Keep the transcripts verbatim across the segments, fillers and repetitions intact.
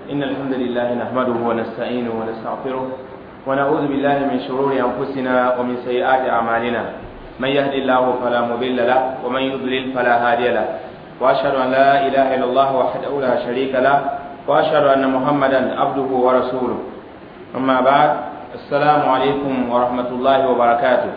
إن الحمد لله نحمده ونستعينه ونستغفره ونعوذ بالله من شرور أنفسنا ومن سيئات أعمالنا من يهد الله فلا مضل له ومن يضلل فلا هادي له وأشهد أن لا إله إلا الله وحده لا شريك له وأشهد أن محمدا عبده ورسوله أما بعد السلام عليكم ورحمة الله وبركاته.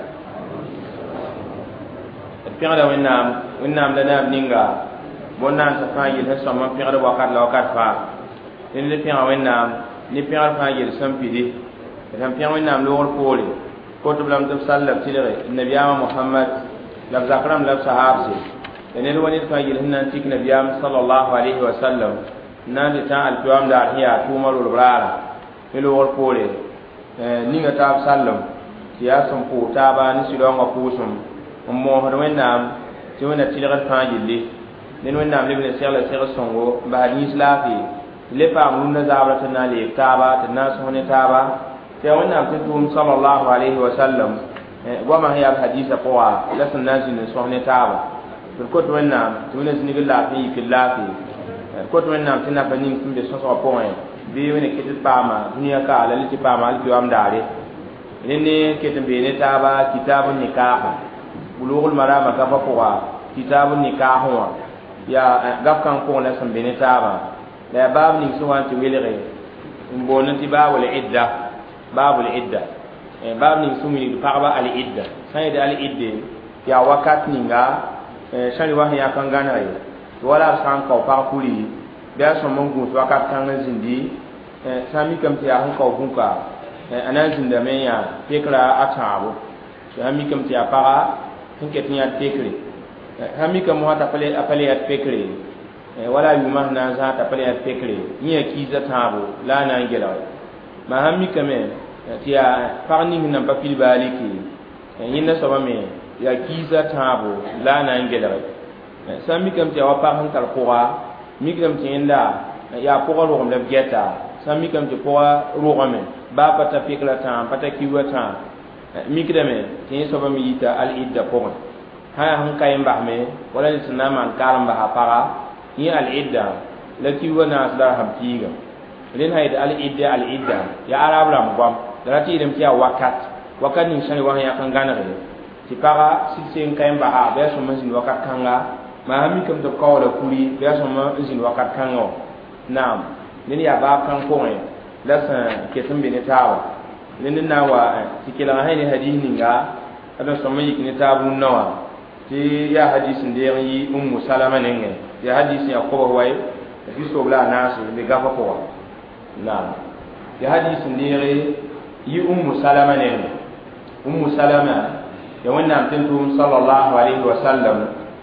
Pẽgda wẽnnaam wẽnnaam la naab ninga bõn na n tɩ fãa yel sẽn sõm n pẽgd wakat la wakat fãa dẽnd le pẽga wẽnnaam ne pẽgd fãa yel sẽn pidi tɩ n pẽg wẽnnaam loogr poore kot-b lame tɩ b sall la b tɩlge nabiyaamã mohamad la b zak rãmb la b sahaabse la ned wa ned fãa yel sẽn na n tik nabiyaam salallahu alayhi wasallam n na n tɩ tã alkiwaam daar sẽn yaa tʋʋma rolb raara ne loogr poore ninga taab sallem tɩ yaa sẽn pʋʋs taaba ne sɩdaoongã pʋʋsem n moosd wẽnnaam tɩ wẽnna tɩlgd fãa yelle nen wẽnnaam leb ne segla seg sõngo n basd yĩs laafɩ tɩ le paam rũndã zaabra tɩ na n leeg taaba tɩ d na n sõs ne taaba tɩ ya wẽnnaam tɩ tʋʋm salallahu alayhi wasallam goamã sẽn yaa hadiisã pʋga la sẽn na n zĩnd n sõs ne taaba tɩ d kot wẽnnaam tɩ wẽnna zĩnigd laafɩ n yikd laafɩ d kot wẽnnaam tɩ nafa ning sẽn be sõsgã pʋgẽ bɩ wẽnna ket d paama dũniyã kaa la le tɩ paama alkiwaam daare rẽ ne ket n bee ne taaba kitaab n nikaaga bulugul marama gafa pʋga kitaabun nikaax wã yaa gaf kãng pʋgẽ la sẽn be ne taaba la yaa baab ning sẽn wa n tɩ welge n boond tɩ baabul idda baabul idda baab ning sẽn wilgd pagba al idda sã n yetɩ al idde yaa wakat ninga sãri wa sẽn yak n gãnege tɩ wala b sã n kao pag puri bɩ a sõm n gũus wakat kãng n zĩndi sã n mikame tɩ yaa sẽn kao vũka a na n zĩndame n yaa pekra a tãabo sã n mikame tɩ yaa paga sẽn ket n yaa tekre sã n mikame wã t'a pa le yaa pekre wala yʋʋmã sẽn na n zãag t'a pa le yaa pekre yẽ yaa kiisã tãabo la a na n gelge maa sã n mikame tɩ yaa pag ning sẽn nan pa pil baalike yẽnda soaba me yaa kiisã tãabo la a na n gelge sã n mikame tɩ yaa wa pag sẽn tar pʋga mikame tɩ yẽnda yaa pʋga rogem la b gɛta sã n mikame tɩ pʋga rogame baa pa ta pekra tãam pa ta kiuã tãam mikdame tɩ yẽ soaba me yita al idda pʋgẽ sã yaa sẽn ka yen basme wala ne sẽn na n maan kaalem basa paga yẽ al idda la kiuã naas la rasam piiga rẽnd sã yetɩ al idda al idda yaa arab rãmb goam la ra tɩ yeelame tɩ yaa wakat wakat ning sãn wa sẽn yak n gãnege tɩ paga sig-se n ka yen basa bɩ a sõm n zĩnd wakat kãnga maa sã mikame tɩ b kaoola puri bɩ a sõm n zĩnd wakat kãngã wã naam ned yaa baab kãng pʋgẽ la sẽn ket n be ne taaba ned na n wa tɩ kelga sã ne hadiis ninga a tɩ sõm n yik ne taab rũnnã wã tɩ yaa hadiis n deeg n yɩ ummu salama nengẽ tɩ yaa hadiis yaa kobs wa tɩ sob la a naase n be gafa pʋga naam tɩ hadiis n deege yɩ ummu salama nengẽ ummu salama ya wẽnnaam tɩ n tʋʋm salallahu alayhi wasallam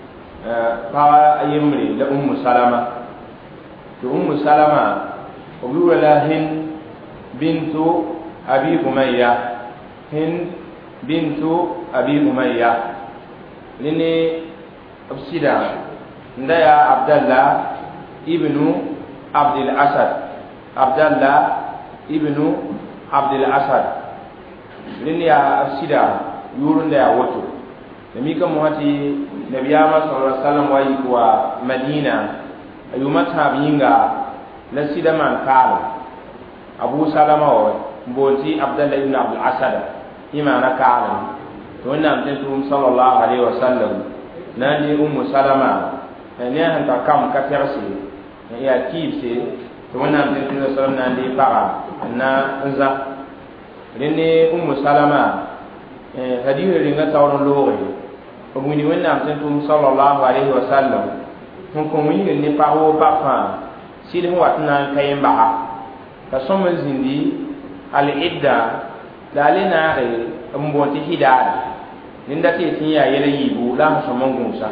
paga a yembre la ummu salama tɩ ummu salama b yʋʋra la hind bintu abi umayya hind bintu abi umayya lene b sɩda n da yaa abdallah ibnu abdul asad abdallah ibnu abdul asad lene yaa b sɩda yʋʋr n da yaa woto la mikame wã tɩ nabiyaamã sa sallam wa yik wa madina a yʋʋmã tãab yĩnga la sɩda maan kaalem abu salama wa n boond tɩ abdallah ibnu abdul asad yẽ maana kaalem tɩ wẽnnaam tɩ tʋʋm salallahu alayhi wasallam na n dɩ ummu salama ne a sẽn tar kam ka tɛgse yaa kiibse tɩ wẽnnaam tɩ tʋʋm salam na n dɩ paga n na n zã rẽ ne ummu salama hadiisã renga taoor n looge b wĩni wẽnnaam tɩ tʋʋm salallahu alayhi wasallam sẽn kõ wĩngr ne pag woo pag fãa sɩd sẽn wat n na n ka yen baga t'a sõm n zĩndi al idda la a le naage b n boond tɩ hidaada rẽnd dat yetɩ n yaa yɛla yiibu la sẽn sõm n gũusa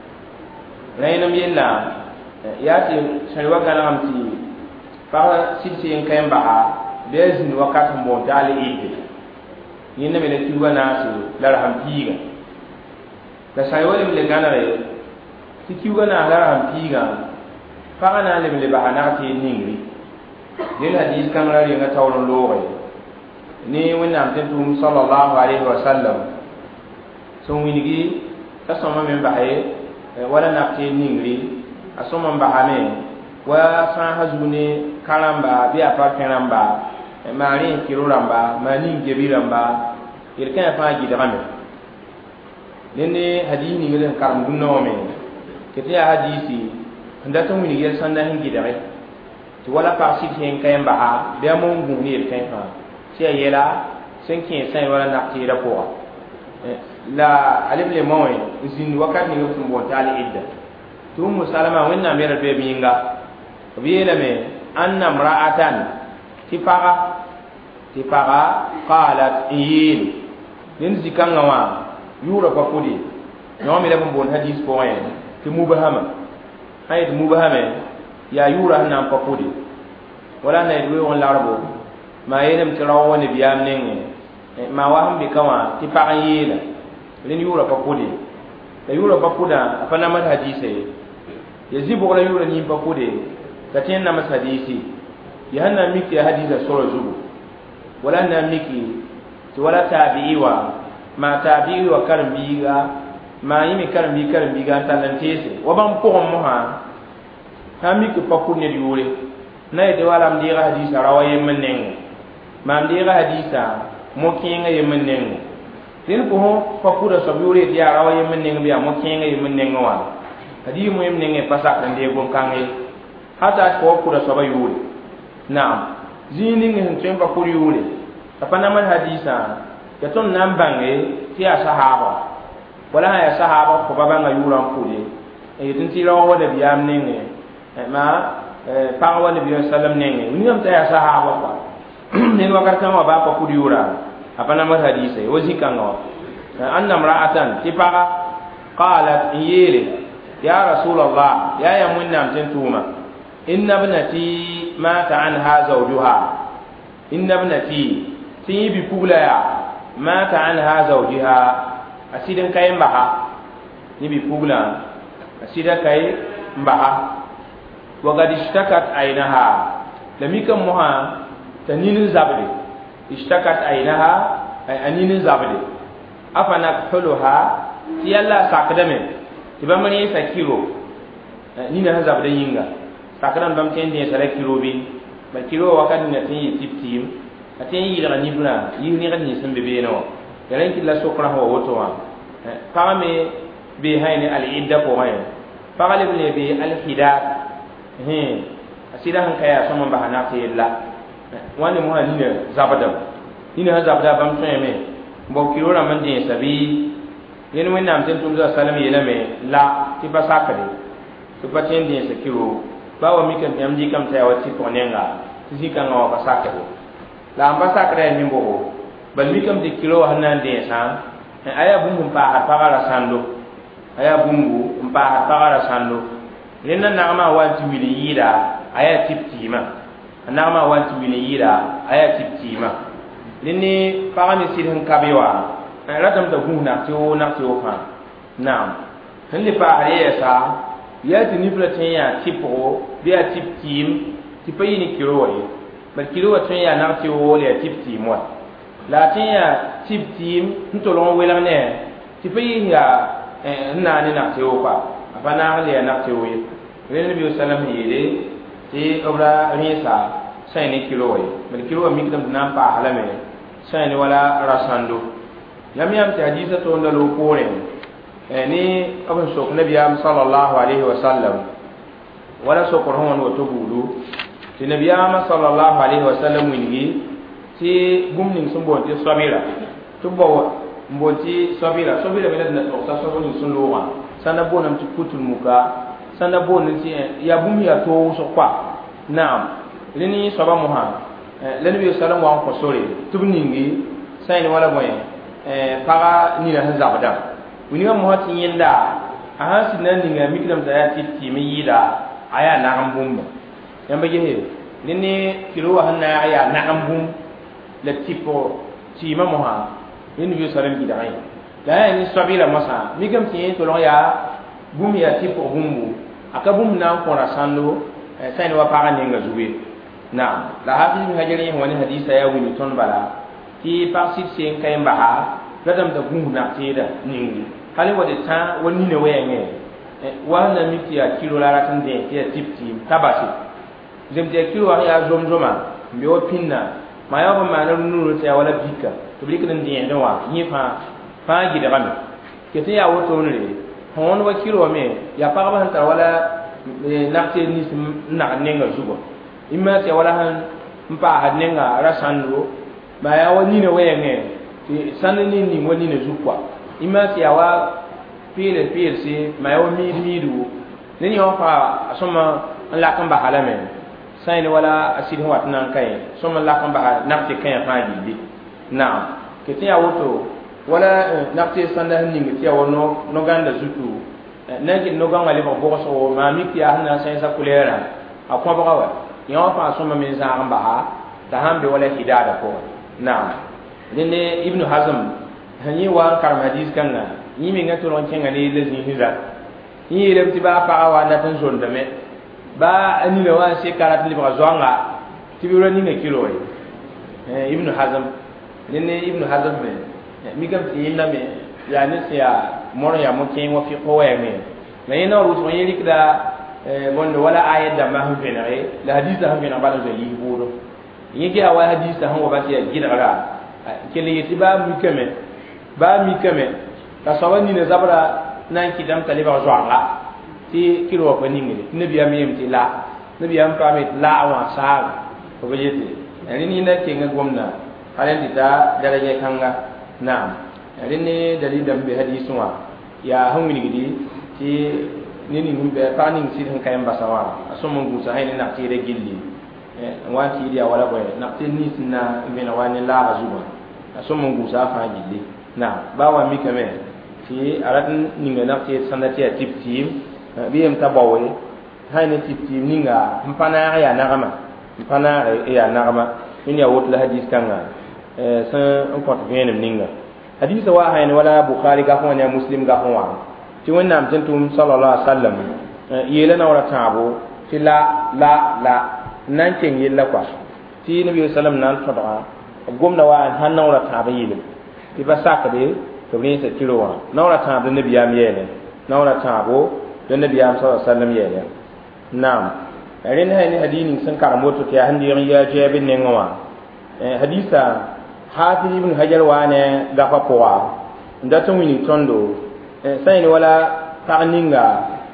ra yẽnem yella yaa tɩ sãn wa gãnegame tɩ pag sɩd-se n ka yen baga bɩ a zĩnd wakat sẽn boond tɩ al idde yẽnda me la kiuga naase la rasam piiga la sã wa leb le gãnege tɩ kiuga naas la rasam piigã pagã na n leb le basa nag tɩ yel ningri rel hadiis kãng ra renga taoor n looge ne wẽnnaam tɩ tʋʋm salallahu alayhi wasallam sẽn wilgi t'a sõma me n base wala nab tɩ yel ningri a sõma n basame wa fãa ha zug ne karamba biya pa karamba ma rin kiro ramba ma nin gebi ramba il kan fa gi dama nene hadisi ni ngelen karam dunno me kete hadisi ndata mu ni gel sanda hin gi dama to wala pa sit hen kayan ba ha biya mon gun ni il kan fa sia yela sen kin sai wala na ti da ko la alim le moy zin wakat ni ngum bon tali idda to mu salama wenna mera be binga biyela me anna imra'atan tifaqa tifaqa qalat yin nin zikanga wa yura pa kudi no mi le bon hadis ko en ti mubahama hayt mubahama ya yura na pa kudi wala na idwe on larabo ma yenem tirawo ne biyam nenge ma wa hambi kawa tifaqa yela nin yura pa kudi da yura pa kuda fa na mat hadise yazibu wala yura ni pa kudi katin na masadisi yahanna miki hadisa sura zubu wala na miki to wala tabi'i wa ma tabi'i wa karbiga ma yimi karbi karbiga talantese wa ban ko mo ha ha miki pakku ne yure na de wala mdi hadisa rawaye menen ma mdi hadisa mo kinga yemenen tin ko pakku da sabure dia rawaye menen biya mo kinga yemenen wa hadi mo yemenen pasak dan de gon kange hata ko kura saba yuri naam zini ngi hin tempa kuri yuri apana man hadisa ya ton nan bange ti sahaba wala ya sahaba ko baba nga yuran kuri e tin ti lawo da biyam ninge ma pa wa nabi sallam ninge ni am ta ya sahaba ko ni wakar kan wa ba ko kuri yura apana man hadisa o zikanga anna imra'atan tifaqa qalat yiri ya rasulullah ya ya munna tuma inna ibnati mata anha zawjuha inna ibnati ti bi pugla ya mata anha zawjiha asidan kay mbaha ni bi pugla asida kay mbaha wa gad ishtakat aynaha lamikam muha tanin zabde ishtakat aynaha ay anin zabde afana huluha ti yalla sakdame tibamani sakiro ni na zabde yinga sakran bam ten dia sala kirobi ba kiro wakat ni tin tip tim atin yi la ni buna yi ni ran ni sembe be no yaran ki la sokra ho woto wa pame be hayni al idda ko hay pagale be be al hidayat he asida han kaya so man bahana te la wani mo ni ne zabada ni ne zabada bam tun me bo kiro ra man din sabi yen wen nam ten tum za salam yela me la ti ba sakade to patin din sa kiro bawa mi kan yamji kam tay wati ko nenga tisi kan wa basaka la ambasaka re mi mbo bal mi kam de kilo hanan de sa aya bumbu pa ha pagara sando aya bumbu mpa ha pagara sando lenna na ma wanti mi yida aya tiptima na ma wanti mi yida aya tiptima lenni pagani sidhan kabewa radam da gunna to na to fa naam hande pa hare sa yati ni platin ya tipo biya tip team tipayi ni kiro waye bal kiro wa tun ya na ti wo le tip team wa la tin ya tip team ntolon wela ne tipayi ya na ni na ti wo pa afana le na ti wo ye ne bi sallam yele ti obra risa sai ni kiro waye bal kiro mi kidam na pa halame sai ni wala rasando yam yam ti hadisa to ndalo kore ni abin sok nabiyam sallallahu alaihi wasallam wala sokor hon wo to bulu ti nabiyam sallallahu alaihi wasallam wingi ti gumning sumbo ti sabira to bo mboti sabira sabira mena na to sa so ni sun lowa sana bonam ti kutul muka sana bonin ti ya bum ya to so kwa naam leni saba muha leni bi sallam wa ko sore tubningi sayni wala moy eh para ni na zabada wini ga mohati yenda aha sinan ninga mikram da ya titi mi yida aya na ambum yamba je nini kilo hanna aya na ambum la tipo ti ma moha ni bi salam bi dai la ni sabila masa mikam ti to lo ya bum ya tipo bumbu aka bum na ko rasando sai ni wa para ninga zuwe na la hafiz mi hajari wani hadisa ya wini ton bala ti parsit sen kayamba ha radam da gungu na tida ningi hali wadi ta wani ne waya ne wana miti ya kilo la ratin de ya tipti tabasi zem te kilo wa ya zom zoma mbe o pinna ma ya ba ma na nuru te wala bika to bika den din da wa ni fa fa gi da gami ke te ya woto ne hon wa kilo me ya pa ba ta wala nakte ni na nenga zugo imma te wala han mpa hadnenga rasando ba ya wani ne waye ne ti sanani ni wani ne zukwa imma te ya wa pile pile si ma ya mi mi du ne ni on fa asoma la kan ba halame sai ne wala asidi wat nan kai soma la kan ba nakte kan fa di na ke te ya woto wala nakte sanda ni ngi te ya wono no ganda zutu nake no ganga le bo so ma mi ki ahna sai sa kulera akwa ba wa yo fa so ma min za amba ha ta hambe wala hidada ko na denne ibnu hazm hani wa karam hadis kanga ni mi ngato ron kenga ne le zin hiza ni le tiba fa wa na tan zon me ba ani le wa se karat li ba zonga tibiro ni ne kilo eh ibnu hazm denne ibnu hazm me mi gam ti na me ya ni sia moro ya mo ken wo fi ko wa me na ina ru so yeli kida bondo wala ayat da ma hu fenare la hadith ha fenare bala zo yi buro yiki awa hadith ha wo ba ti gida ra kele yiti ba mi keme ba mi keme ka sawani ne zabra nan ki dam taliba zo ala ti kilo ko ningi nabi am yem ti la nabi am pa mit la wa sa ko be yiti ani ni na ke ngomna halen ti ta daraje kanga na rini dalil dambe hadisu wa ya hangini gidi ti nini humbe paning sidhan kayam basawa asumon gusa hayni na tire gilli eh wati dia wala boy na tinni sinna mena wani la azuba asumon gusa fa gilli na bawa mi kame ti aratn ninga na ti sanati tip tim biyem tabawe hayni tip tim ninga mpana ya nagama mpana ya nagama min ya wotla hadis kanga eh san on pot venem ninga hadith wa hayni wala bukhari ga fon ya muslim ga fon wa ti wonnam tentum sallallahu alaihi wasallam yela na wala tabo ti la la la nan ken yella kwa ti nabi sallam nan fada gomna wa han na wala tabo yele ti ba sakade to ni se tiro wa na wala tabo nabi ya miyele na wala tabo don nabi ya sallallahu alaihi wasallam yele nam rin hayni hadini sun karamoto ti handi ya je bin ne ngawa hadisa hafiz ibn hajar wane gafa poa ndato wini tondo sayni wala parninga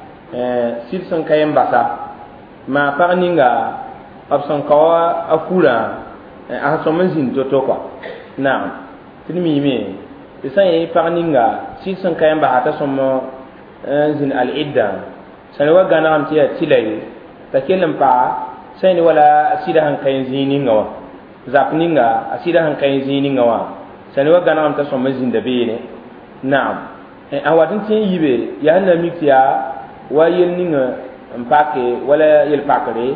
silson kayem basa ma parninga abson kawa akura a somanzin toto kwa na tinmi mi sayni parninga silson kayem ba hata somo zin al idda sayni wa gana am tiya tilay takelam pa sayni wala sida han kayen zini ngawa zapninga asida han kayen zini ngawa sayni wa gana am ta somo zin da bene na'am a watin tin yibe ya hanna mikiya wa yenninga mpake wala yel pakare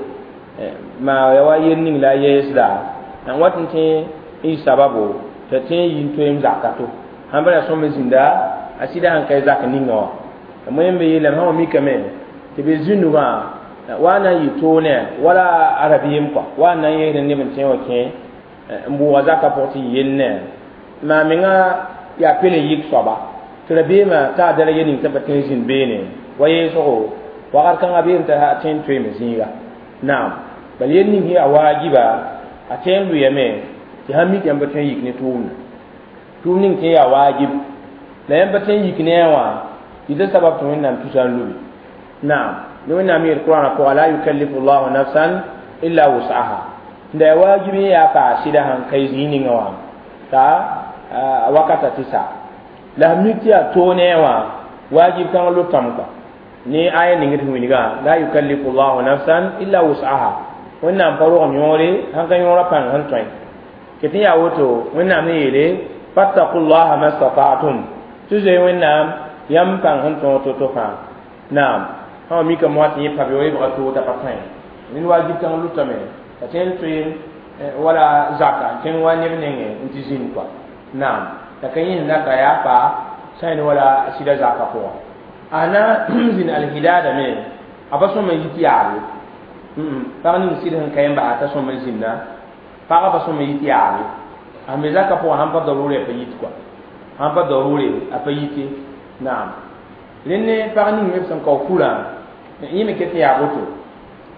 ma ya wa yenning la yesda an watin tin in sababu ta tin yin to yim zakato han bara so mezinda asida han kay zaka ninga amma yembe yele ha mi kame te be zinuwa wana yito ne wala arabiyim kwa wana yele ne ben tin wa ke mbu wa zaka poti yenne ma minga ya pele yik soba trebema ta dala yenin tabatin zin bene waye so wa kan abin ta tin tre mezinga na'am bal yenin hi awajiba aten lu yeme ti hammi kan batin yik ne tun tunin ke ya wajib la yan batin yik ne wa idan sabab to nan tusan lu na'am ni wannan mi alquran ko la yukallifu Allahu nafsan illa wus'aha da wajibi ya fa shida han kai zinin wa ta wakata tisa la mitia tonewa wajib kan lu tamka ni aya ni ngitu ni ga la yukallifu Allahu nafsan illa wus'aha wannan faro am yore han kan yora pan han toy kiti ya woto wannan ne yele fattaqullaha mastata'tum tuje wannan yam pan han to to to fa na'am ha mi ka mwati pa be ba to ta pa min wajib kan lu tame ta ten tuin wala zakka ten wani ne ngi intizin kwa na'am ta kan yin zaka ya fa sai ne wala asida zaka ko ana zin alhidada me abaso mai yiti yaro mm fa ni sidan kayan ba ta so mai zinna fa ga baso mai yiti yaro ame zaka ko han ba darure fa yiti kwa han ba darure apa yiti na'am lenne fa ni me san ko kula ni me ke ya goto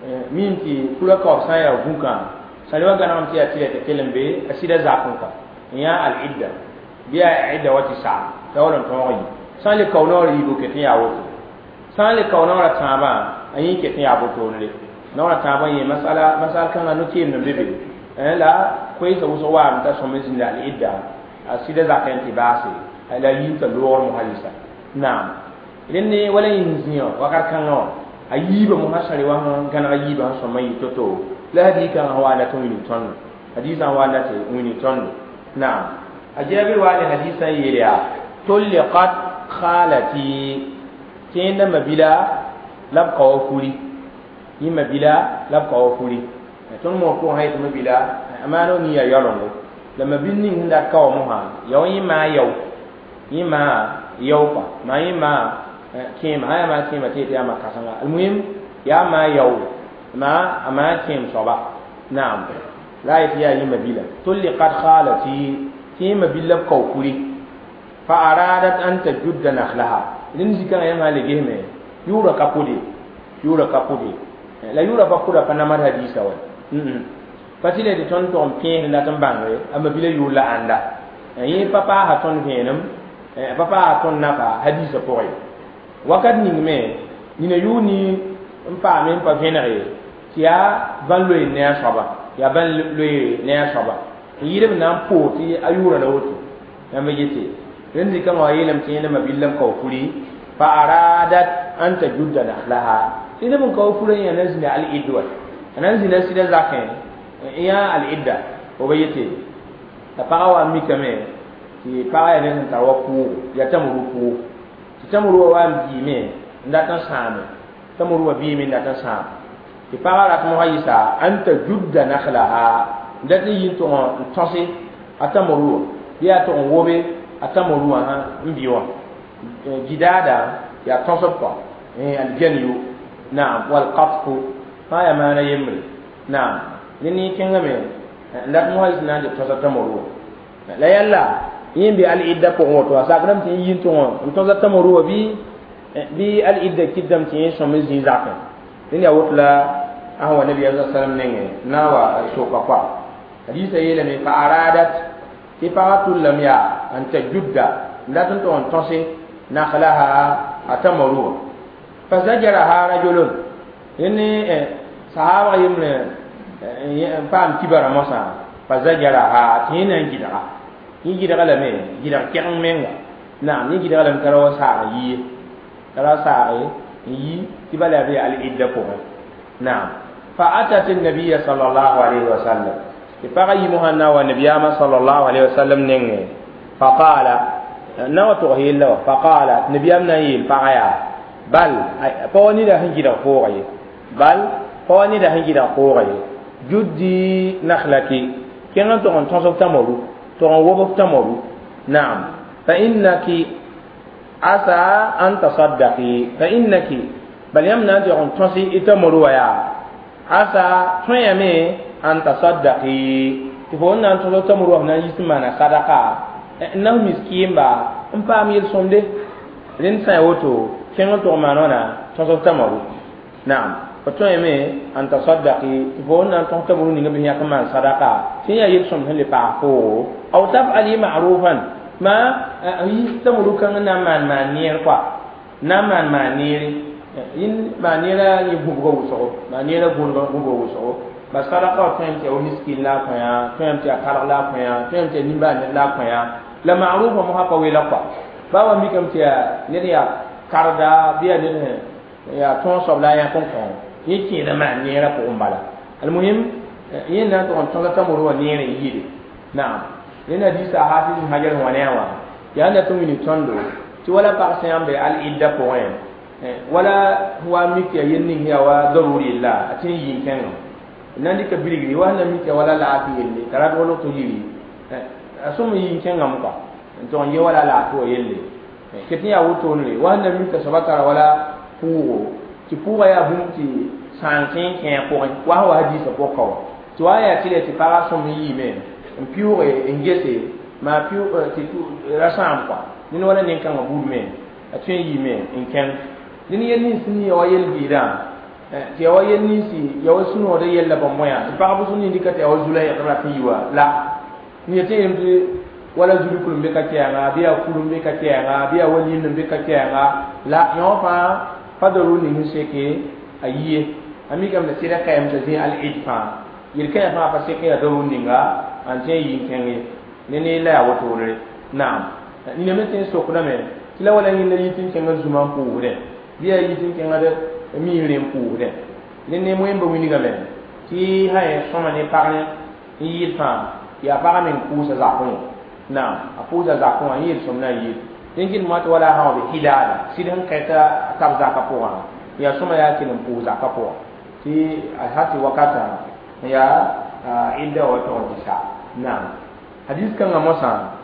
min ti kula ka sa ya gunka sari wa ganam ti ati ta kelembe asida zakun ka ya al idda biya idda wati sa tawlan tawi san le kawnor yi ko ke ya wo san le kawnor ta ba ayi ke ya bo to ne na ta ba yi masala masal kan anu ti ne bebe eh la ko yi so wa ta so min al idda asida zakun ti basi ala yi ta lo mu halisa na'am idan ne wala yin ziyo wakar kan no ayiba mu hasari wa kan ayiba so mai toto la hadi kan hawala to ni ton hadisa wala te ni ton na'am ajabi wala hadisa yiriya tulqat khalati kenda mabila lab qawfuri yi mabila lab qawfuri ton mo ko hay to mabila amano ni ya yalongo la mabinni hinda kaw mo ha yawi ma yaw yi ma yaw pa ma yi ma kim haya ma kim ate ya makasanga almuhim ya ma yaw ma ama kim soba na'am la ya yi mabila tulli qad khalati kim mabila qawkuri fa aradat an tajudda nakhlaha idan zikan ya ma lege me yura kapudi yura kapudi la yura ba kuda pana mar hadisa wa mm fatile de ton ton pien la tan bangwe amabila yula anda yi papa ha ton venum papa ha ton nafa hadisa poy wakat ning me ni ne yuni mpa me mpa venere tia van loy ne asaba ya ban loy ne asaba yire na po ti ayura da woto ya me yete renzi kan wa yelam ti ne mabillam ko furi fa aradat an tajudda laha ina mun ko furi ya nazna al idwa ananzi na sida zaken ya al idda o bayete ta pawa mi kame ti pawa ne ta waku ya tamuru ku tamuru wa bime ndata same tamuru wa bime ndata same ti pagara ko hayisa anta judda nakhlaha ndati yinto on tosi atamuru biya to on wobe atamuru ha mbiwa gidada ya tosopa eh aljanyu na'am wal qatfu haya mana yemri na'am nini kengame ndat mo hayisa nande tosa tamuru la yalla yimbi al idda ko ngoto asakram tin yinto on to za tamuru bi bi al idda kidam tin so mi zaka din ya wutla ahwa nabi sallallahu alaihi wasallam nenge nawa so ka kwa hadisa yele me fa aradat ti fa'atul lam ya an tajudda ndatun to on tose nakhlaha atamuru fa zajaraha rajulun inni sahaba yimne fam kibara masa fa zajaraha tinan gidara ni gida gala me gida kyang menga na ni gida gala karawa sa yi kara sa yi tibala bi al idda ko na fa atat an nabiy sallallahu alaihi wasallam fa yi muhanna wa nabiyama sallallahu alaihi wasallam nenge fa qala nawa to hilla fa qala nabiyamna yi fa aya bal fa woni da hingida ko gaye bal fa woni da hingida ko gaye juddi nakhlaki kenan to on tonso tamaru to on wobo tamaru na'am fa innaki asa an tasaddaqi fa innaki bal yamna to on tosi itamaru ya asa toyame an tasaddaqi tifo nan to tamaru na yisma na sadaqa na miskin ba in pa mi somde rin sai woto kenan to manona to tamaru na'am to yeme an tasaddaqi tifo nan to tamaru ni ngabi ya kama sadaqa tin ya yisum hele pa ko aw taf'ali ma'rufan ma yi tamuru kan na man manir kwa na man manir in manira yi bugo wuso manira bugo bugo wuso basara ka tente o miskin la kwa ya tente akala la kwa ya tente nimba ne la kwa ya la ma'rufa mo haka we la kwa bawa mi kam tia ne ya karda biya ne ya ton so la ya kon kon yi ki na manira ko umbala almuhim yin na to on to tamuru wa ne yi na'am nena disa hafiz hajar wanewa ya na to mini tondo ti wala par sembe al idda point wala huwa miki yenni ya wa daruri la atin yin kenno nandi ka biligi wa na miki wala la afi yelle karat wala to yiri asum yin kenga muka to on ye wala la to yelle ketin ya wuto ne wa na miki sabakara wala fu ti puwa ya bunti sankin ken ko wa wa hadisa ko ko to aya tile ti para sum yi men pure engese ma pure titu rasam kwa ni wala nin kan abu men atwen yi men in kan ni yen ni sini o yel bida ti wa yenni si ya wa suno de yella ba moya ti pa bu sunni dikati ya wa zulay ya fiwa la ni te yemti wala zulu kulum be ka tianga biya kulum be ka tianga biya wali nim be ka tianga la yo fa fadaru ni hiseke ayiye ami kam da sira kayam da zin al idfa yir kay fa fa seke ya daru ninga an te yin kenge ne ne la wato re na'am ni ne meten so kuna me kila wala ni ne yitin kenga zuma ko re biya yitin kenga da mi ren ko re ne ne mo yemba wini game ti haye soma ne parne yi fa ya para men ku sa zakon na apuza zakon yi somna yi dingin mat wala ha bi hidada sidan kaita tab zakapoa ya soma ya kin ku zakapoa ti hati wakata ya inda wato disa na hadis kan amosa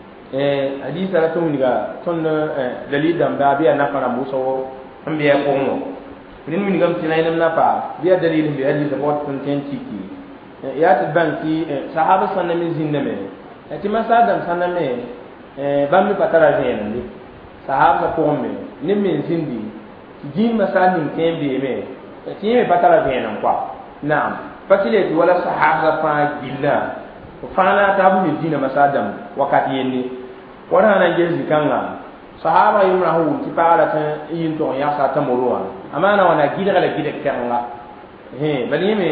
eh hadis ala to niga ton dalil dam da biya na fara muso ambiya ko mo rin min gam tinaynam na fa biya dalil bi hadis bot ton ten tiki ya tabanki sahaba sanami zindame ti masadam saname eh bammi patara zena ndi sahaba ko me ni min zindi ji masadin kembe me ti me patara zena kwa naam fakile wala sahaba fa gilla fana ta bu mi dina masadam wakati yenni wana na jezi kanga sahaba yumra hu ti para ta yin to ya sa ta morwa amana wana gida kala gida kanga he bali me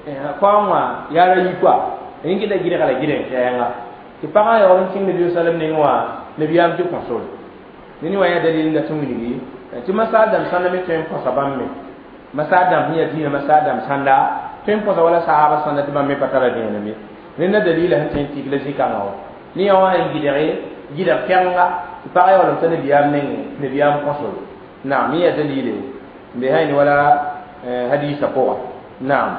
kwa ya ra yi kwa yin gida gida kala gida kanga ti para ya on tin nabi sallam ne wa nabi am ti konsol ni wa ya dalil da tun ni ti masadam saname ten ko sabam me masadam hiya dina masadam sanda ten ko wala sahaba sanda ti bamme patara dina me ni na dalil han tin ti glasi kanga ni ya wa gidare gida kanga ti para ya on tan nabi am ne nabi am konsol na mi ya dalil be hayni wala hadisa ko na'am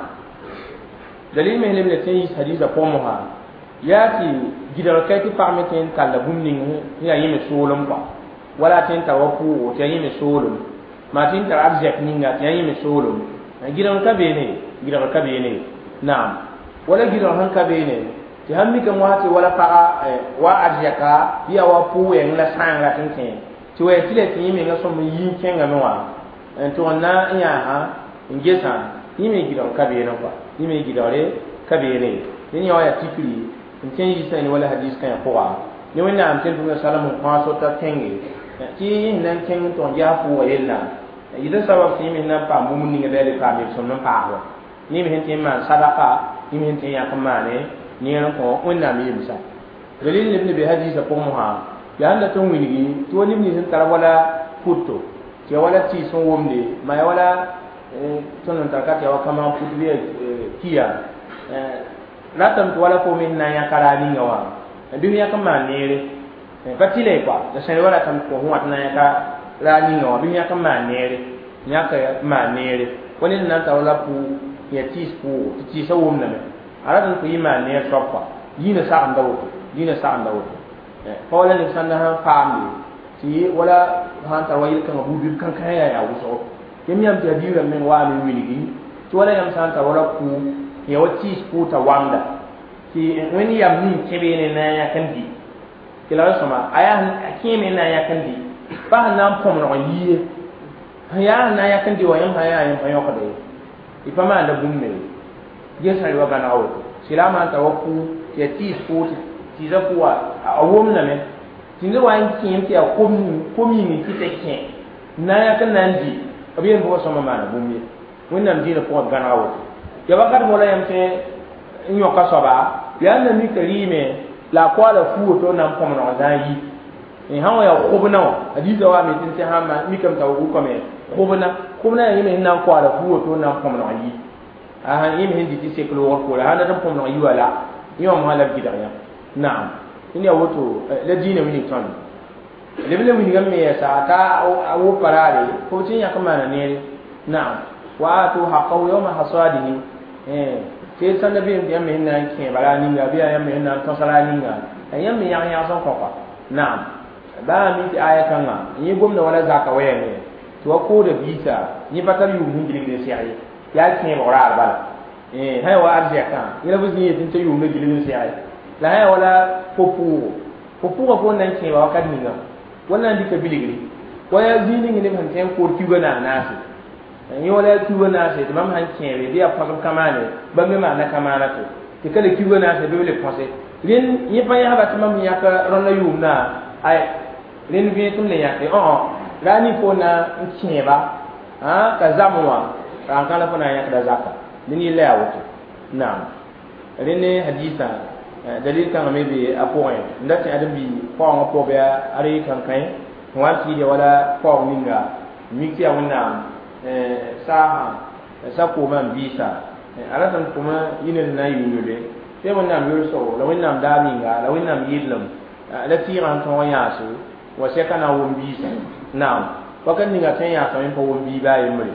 dalil me lemne tin hadisa ko mo ha yati gidar kati parmeten kala bumning ya yime solom kwa wala tin tawapu o ya yime solom ma tin tar abject ninga ya yime solom gidar ka bene gidar ka bene na'am wala gidar han ka bene ti hammi kam wati wala para wa arjaka ya wa pu en la sanga tin tin ti we tile ti yime nga som yin kenga no wa en to na ya ha ngesa yime gidar ka bene kwa yime gidare ka bene ni ya tikri tin yi sai wala hadis kan ko wa ni wanda am tin bunga salamu kwa so ta tenge ti nan ken to ya fu wa yella idan sabab ti min nan pa mum ni ngale ka mi so nan pa ho ni mi tin man sadaqa ni mi tin ya kama ne ni ran ko wanda mi bisa dalil ibn bi hadis ko mo ha ya anda to wini to ni mi tin tar wala putto ti wala ti so womde ma wala to non takati wa kama putu kiya latam to wala ko min na ya karani ngawa dunya kama nere batile kwa da sai wala tam ko huwa na ya ka rani ngawa dunya kama nere nya ka ma nere wani nan ta wala pu ya tispu ti sawum na me ara ko yima ne sofa yina sa ndawo yina sa ndawo ko wala ni sanda ha family ti wala han ta wayil kan bu bi kan kan ya ya wuso yemi am ta diwa men wa mi wiligi to wala yam santa wala ku ya wati sputa wanda ti wani yam ni kebe ne na ya kandi kila sama aya akime na ya kandi ba na pom no yiye ya na ya kandi wa yam haya yam ayo kade ipama da bumme yesa riwa bana awo silama ta waku ya ti sputa ti za kuwa awom na me tinga wa yin ti a komi komi ni ti te ken na ya kan nan di abiyen bo sama mana bumme wannan dina ko gana awo ya bakar mola yamte nyo kasaba ya na mi karime la kwala fu to nan ko mon zayi in hawa ya khubna hadisa wa mi tin sai hama mi kam tawu ko me khubna khubna ya mi nan kwala fu to nan ko mon yi aha yimi hindi ti seklo wor ko ha na ko mon yi wala yo mo hala gidaya na'am ini awoto la dina mi ton lebele mi ngam me sa ta awu parare ko tin ya kama na ne na'am wa tu haqqu yawma hasadihi eh ke san da bin ya me nan ke barani ga biya ya me nan to salani ga ayam me ya ya son ko ko na'am ba mi ti aya kan ma ni gomna wala zaka waya ne to ko da bisa ni batar yu mun gilin sai ya ke bora ba eh hay wa arja kan ila buzi ni tin tayu mun gilin sai la hay wala popu popu ko nan ke ba kan ni ga wannan dika biligri waya zini ne ban tan ko ki gana nasu ni wala kiwa na se mam han kere dia pa kamane ba me ma na kamana to ti kala kiwa na se be le pense rin yi pa ya ba tamam ya ka rona yum na ai rin bi tum le ya e o rani ko na ba ha ka zamwa ran kala ko na ya da zakka ni le awoto na'am rin ne hadisa dalil kan me bi apoin ndati adam bi ko ngo po be ari kan kan wati de wala ko ninga miki ya wonna eh saha sa ko man bisa ala tan kuma yinin na yuyule sai wannan yur so la wannan daminga la wannan yidlam la tiran to ya su wa sai kana won bisa na'am wakan ninga tan ya kan pa won bi ba yimre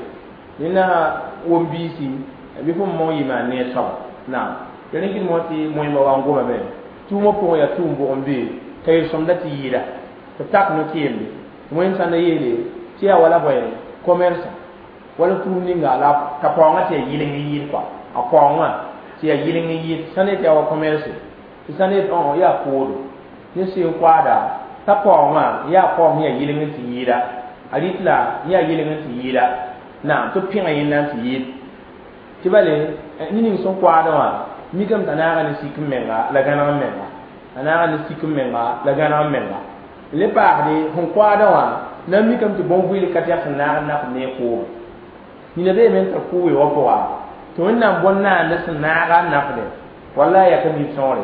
nina won bisi bi fu mo yima ne so na'am yani kin moti mo yima wa ngoma be tu mo ko ya tu mbo mbi tay som dati yida to tak no tiembe mo en sana yele ti ya wala boy commerce wala tu ninga la ka po ngate yilingi yid kwa aponga ti ya yilingi yid sana ti ya commerce ti sana on ya kodo ni se kwada ta po ma ya po mi ya yilingi ti yida alitla ya yilingi ti yida na to pinga yin ti yid ti bale ni ni so kwada wa mi kam tanara ni sikum menga la gana menga anara ni sikum menga la gana menga le parde hon kwada wa na mi kam to bon vuile katia sanara na ne ko ni le men ta ko we wo wa to na bonna na sanara na fde wallahi ya kam ni sore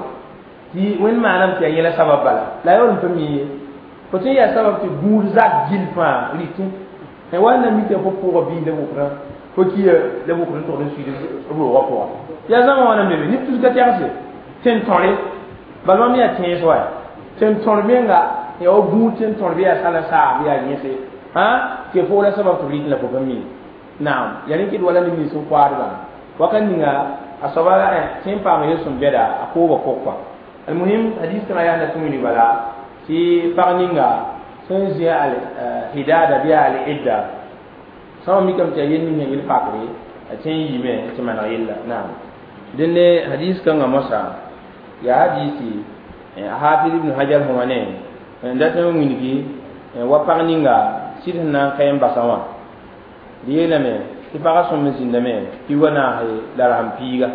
ti wen manam ti yela sabab bala la yor to mi ko ti ya sabab ti gur zak gil fa ritu e wana mi te ko ko bi de mo kra ko ki le mo kra to den suide ro wo wa ya zama wana mebe ni tu ka tiase ten tore balwa mi ya ten so ya ten tore benga ya o gu ten tore biya sala sa biya nyese ha ke fo la sabab to rit la ko mi naam yani ki wala ni so kwa ba wakan ninga asaba eh ten pa me so beda ako ba ko kwa al muhim hadith kana ya na tumi ni bala ti parninga sun ziya al hidada biya al idda sama mi kam ta yin ni ngil fakri a ten yime ti mana yilla naam denne hadis kan amasa ya hadisi hafiz ibn hajar humane ndata wingi wa parninga sidna kayem basawa diyela me ti faga som mezinda me ti wana he la rampiga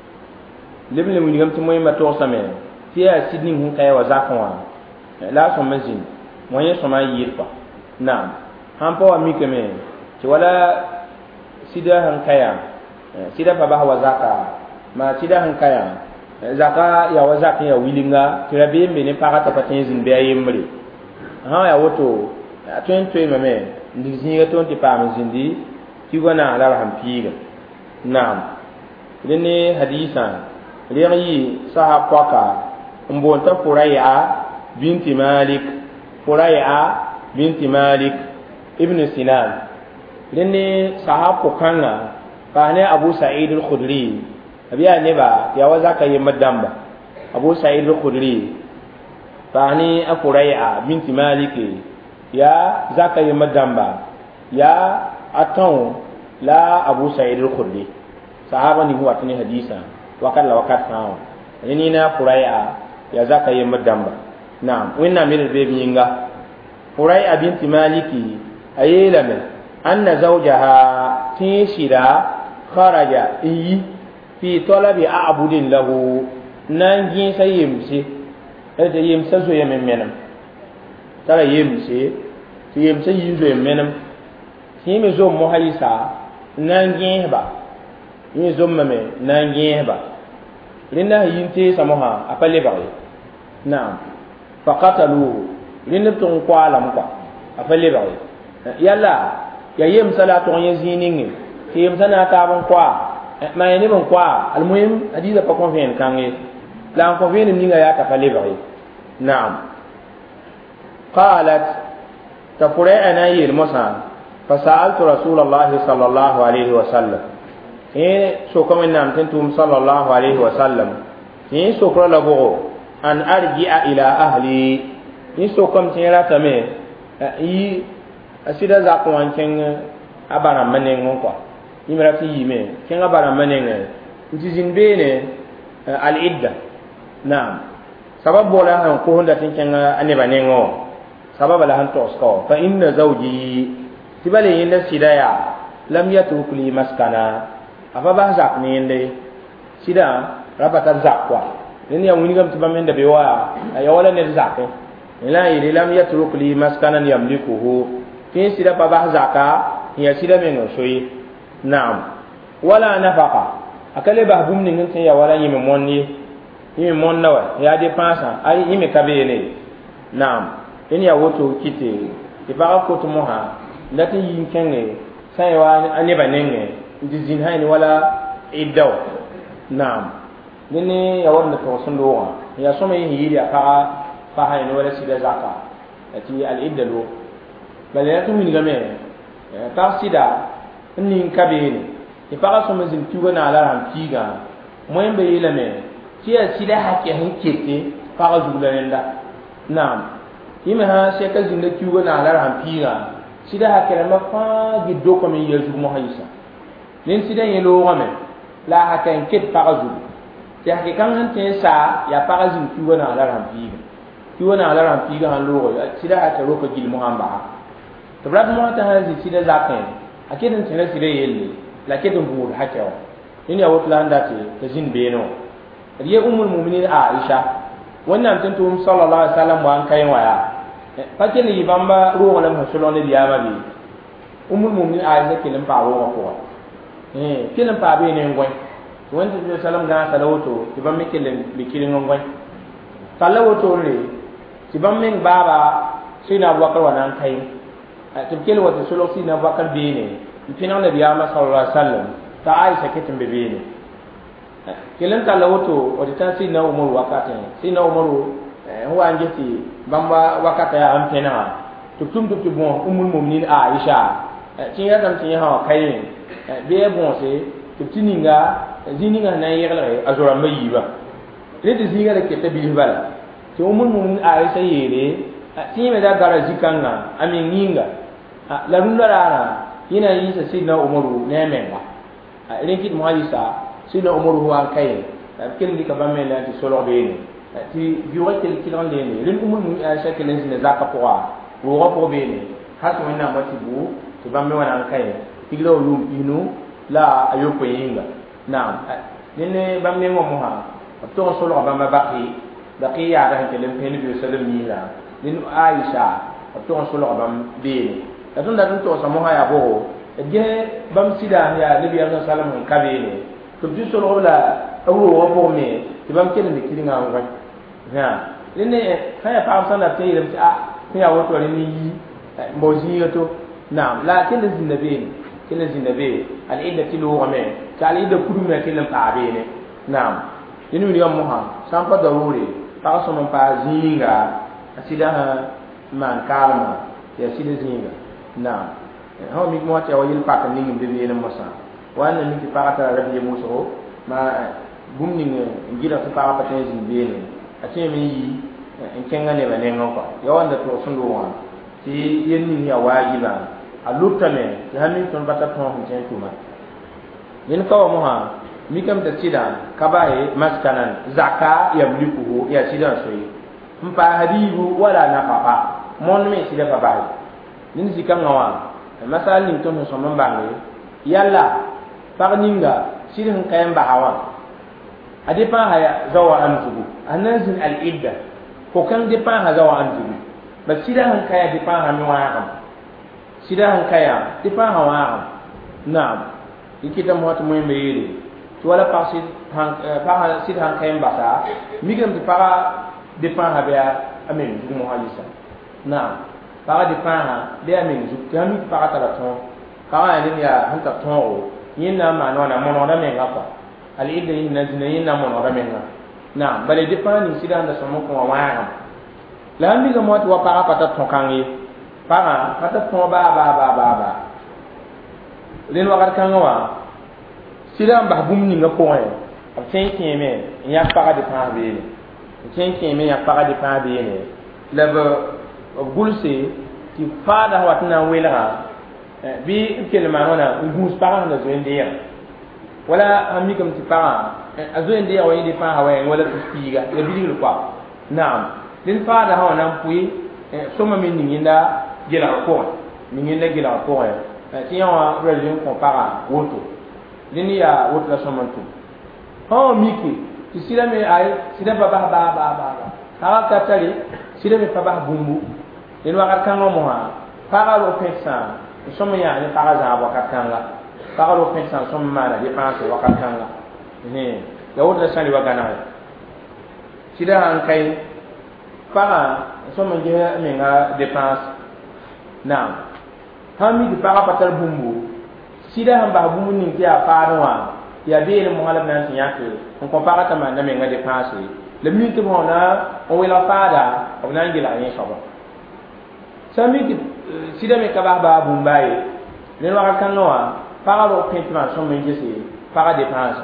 lebne wingi gam ti moy ma to same ti ya sidni hun kay wa zakwa la som mezin moye soma yirpa nam hampo wa mikeme ti wala sida han kaya sida pa ba wa zakka ma tida han kaya zaka ya wazaka ya wilinga tirabe me ne para ta patin zin be ayemre ha ya woto atwen twen mame ndi zinga ton ti pa me zindi ti gona ala hampiga nam lene hadisa leyi sahab kwaka mbonta furaya binti malik furaya binti malik ibn sinan lene sahab ko kanga fa ne abu sa'id al-khudri abiya neba ya wazaka yemadamba abu sa'id al-khudri fani afuraya binti maliki ya zaka yemadamba ya atau la abu sa'id al-khudri sahaba ni huwa tani hadisa wakala wakat hawo ni na furaya ya zaka yemadamba naam winna mir be binga furaya binti maliki ayelame anna zawjaha tishira kharaja yi fi talabi a'budin lahu nan gin sai yimsi da yimsa zo yemen menam tara yimsi ti yimsa yin zo yemen menam ti mi zo mo hayisa nan gin ba ni zo mame nan gin ba linna yinte samoha apale ba na'am faqatalu linna tun kwalam kwa apale ba yalla ya yimsa la ton yazinin ti yimsa na ta ban kwa ma yani ban kwa almuhim hadiza pa konfen kange la konfen ni nga ya ta falibri na'am qalat tafure ana yil musa fa sa'altu rasulullah sallallahu alaihi wasallam eh so kuma nam tantum sallallahu alaihi wasallam eh so ko la go an arji'a ila ahli ni so kom tinra tame yi asida za ko wanken abara manen ko imrati yime kenga bara manenge ntizin bene al idda naam sabab bola han ko honda tin kenga aneba nengo sabab la han tosko fa inna zawji tibale yinda sidaya lam yatruk li maskana afa ba zak ne inde sida rabata zak kwa nin ya wuni gam tibam inde be wa ya wala ne zak ila ila lam yatruk li maskana yamlikuhu kin sida ba ba zaka ya sida men soyi na'am wala nafaqa akale ba bum ni ngin ya wala yimi monni yimi monna wa ya de pansa ay yimi kabene na'am in ya woto kite ibaga ko to moha lati yin kenge sai wa ani banenge dizin hayni wala iddaw na'am nini ya wanda to sun do ya so mai yiri aka fa hayni wala sida zaka ati al iddalu bale ya to min game ta sida nin kabene ibaga so mazin tuga na ala ram tiga moyen be yelame ti ya sida hakke han kete fa zulanda na'am yime ha sheka zinda tuga na ala ram tiga sida hakere ma fa giddo ko min yesu mo haysa nin sida yelo ngame la hakan kit parazu ti hakke kan han te sa ya parazu tuwa na la rampi tuwa na la rampi ga han lo sida hakere ko gil mo hamba to brad mo ta hazi sida zaken akidin tele sida yelle la kedin bu hakkewa ni ya wotla ndati ta jin beno riya ummul mu'minin aisha wannan tantu sallallahu alaihi wasallam wa an kai waya fakele yibamba ruwa lam hasulon ne biyama bi umul mu'min aisha kelin pa ruwa ko eh kelin pa be ne ngoi wanda bi sallam ga salawato ibam me kelin bi kelin ngoi salawato re ibam men baba sina abubakar wa nan kai to kelin wata solo sina abubakar be ne fina ne biyama sallallahu alaihi wasallam ta aisha ketin be be ne kelin salawato wata tan sina umar wakatin sina umaru huwa angeti bamba wakata ya ampena tutum tutum bon umul mu'minin aisha tinya dam tinya ha kai be bon se tutininga zininga na yegla azura mayiba le de zinga de kete bi bala to umul mu'minin aisha yele tinya me da gara zikanga amin ninga la runda rara yina yisa sidna umaru ne menga rekit muhalisa sidna umaru huwa kai kin dika bamela ti solo be ti biwa tel kilan lene len umul mu aisha kelen zina zaka poa wo go po bene hasu wena mati bu to bamme wana kai iglo lum inu la ayopo yinga naam nene bamme mo moha to solo bamba baqi baqi ya da kelen pen bi sallam mila len aisha to solo bam bene adun da dun to samoha ya bo ge bam sida ya nabi sallallahu alaihi wasallam kabene to bi solo la awu wo po me tibam kelen de kilinga ngwa ya lene kaya pa amsa na tayi lamti a ya wato ne ni mboji yato na la kelen zinabe kelen zinabe al idda tilu wame ta al idda kudu me kelen pa be ne na yinu ni ammo ha sampa daruri ta so mon pa zinga asida ha man kalma ya sida zinga na ha mi mo ta wayil pa kan ni ngi be ne mosa wana mi ki pa ta rabbi muso ma bumni ngira ta pa pa tan zin ne ati mi yi en kenga ne bane ngoko yo wanda to sundu wa ti yenni ya wajiba alutta me jami ton bata ton hun ten tuma yin kawo mo ha mi kam ta sida kabaye maskanan zaka ya mulikuhu ya sida soyi mpa habibu wala nafaqa mon me sida kabaye nin sikam ngawa masalin ton so mon bangi yalla parninga sida hun kayam bahawa adipa haya zawa anzugu anazin al idda ko kan dipa ha zawa anzugu ba sida han kaya dipa ha mi wa sida han kaya dipa ha wa na'am ikita mo to mo mbeyiri to wala pasid han pa sida han kaya basa migam dipa dipa ha ba amen du mo halisa na'am para dipa ha be amen du kami para ta ton para ni ya han ta ton yina ma no na mo no na me ngapa al idda inna zinayna mon ramenga na bale depani sida nda somo ko wa la mi ga mot wa para pata tonkangi para pata ton ba ba ba ba ba len wa kan wa sida ba bum ni nga ko e ab sen keme ya para de pa be ni sen keme ya para de pa be ni la ba gulse ti fada wa tana wela bi kelma wana ngus para na zo ndiya wala ami kam ti para azo ende ya wayde pa hawa wala tistiga ya bidiru kwa naam din fa da hawa nan pui soma min ninda gila ko min ninda gila ko ti yawa rajin ko para woto dini ya woto la somantu ha miki ti sira me ay sira baba ba ba ba ha ka tali sira me baba bumbu den wa kan mo ha para lo pensa somo ya ni para za ba ka kan la para lo pensa somo ma la di pensa wa ka kan la ni ya woto la sani wa gana sira han kai para somo je me nga dépense na hami di para patal bumbu sida hamba bumbu ni ya parwa ya be le mohala nan tinya ke on compara kama na me nga dépense le mi ke bona on wela fada on nan gila yin shaba sami ki sida me ka ba bumbaye le wa kan noa para lo pentima so me jesi para dépense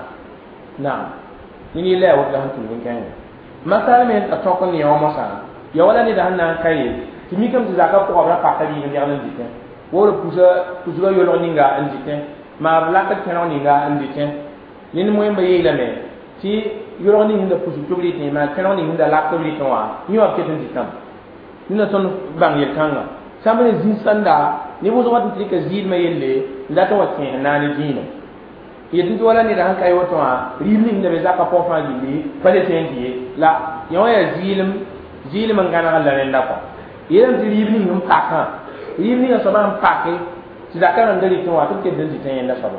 na ni le wa dan tun kan masala men atoko ni o mosa ya wala ni da hanan kai timi kam zaka ko abra pa kali ni yalan diken wala pusa pusa yo lo ninga andiken ma bla ka kenon ninga andiken ni mo yamba yela me ti yo lo ninga pusa tobli ni ma kenon ninga la tobli to wa ni wa keten ditam ni na ton bang yel kanga samane zin sanda ni bo zo wat trika zid ma yelle ndata wa ken na ni dino yedin to wala ni da hankai wato wa rimni ne be zaka po fa gili bale tendi la yo ya zilim zilim ngana la renda ko yéen ti ribni ngum paka ribni ga soban pake ti zakara ndali to wato ke den ti yenda soba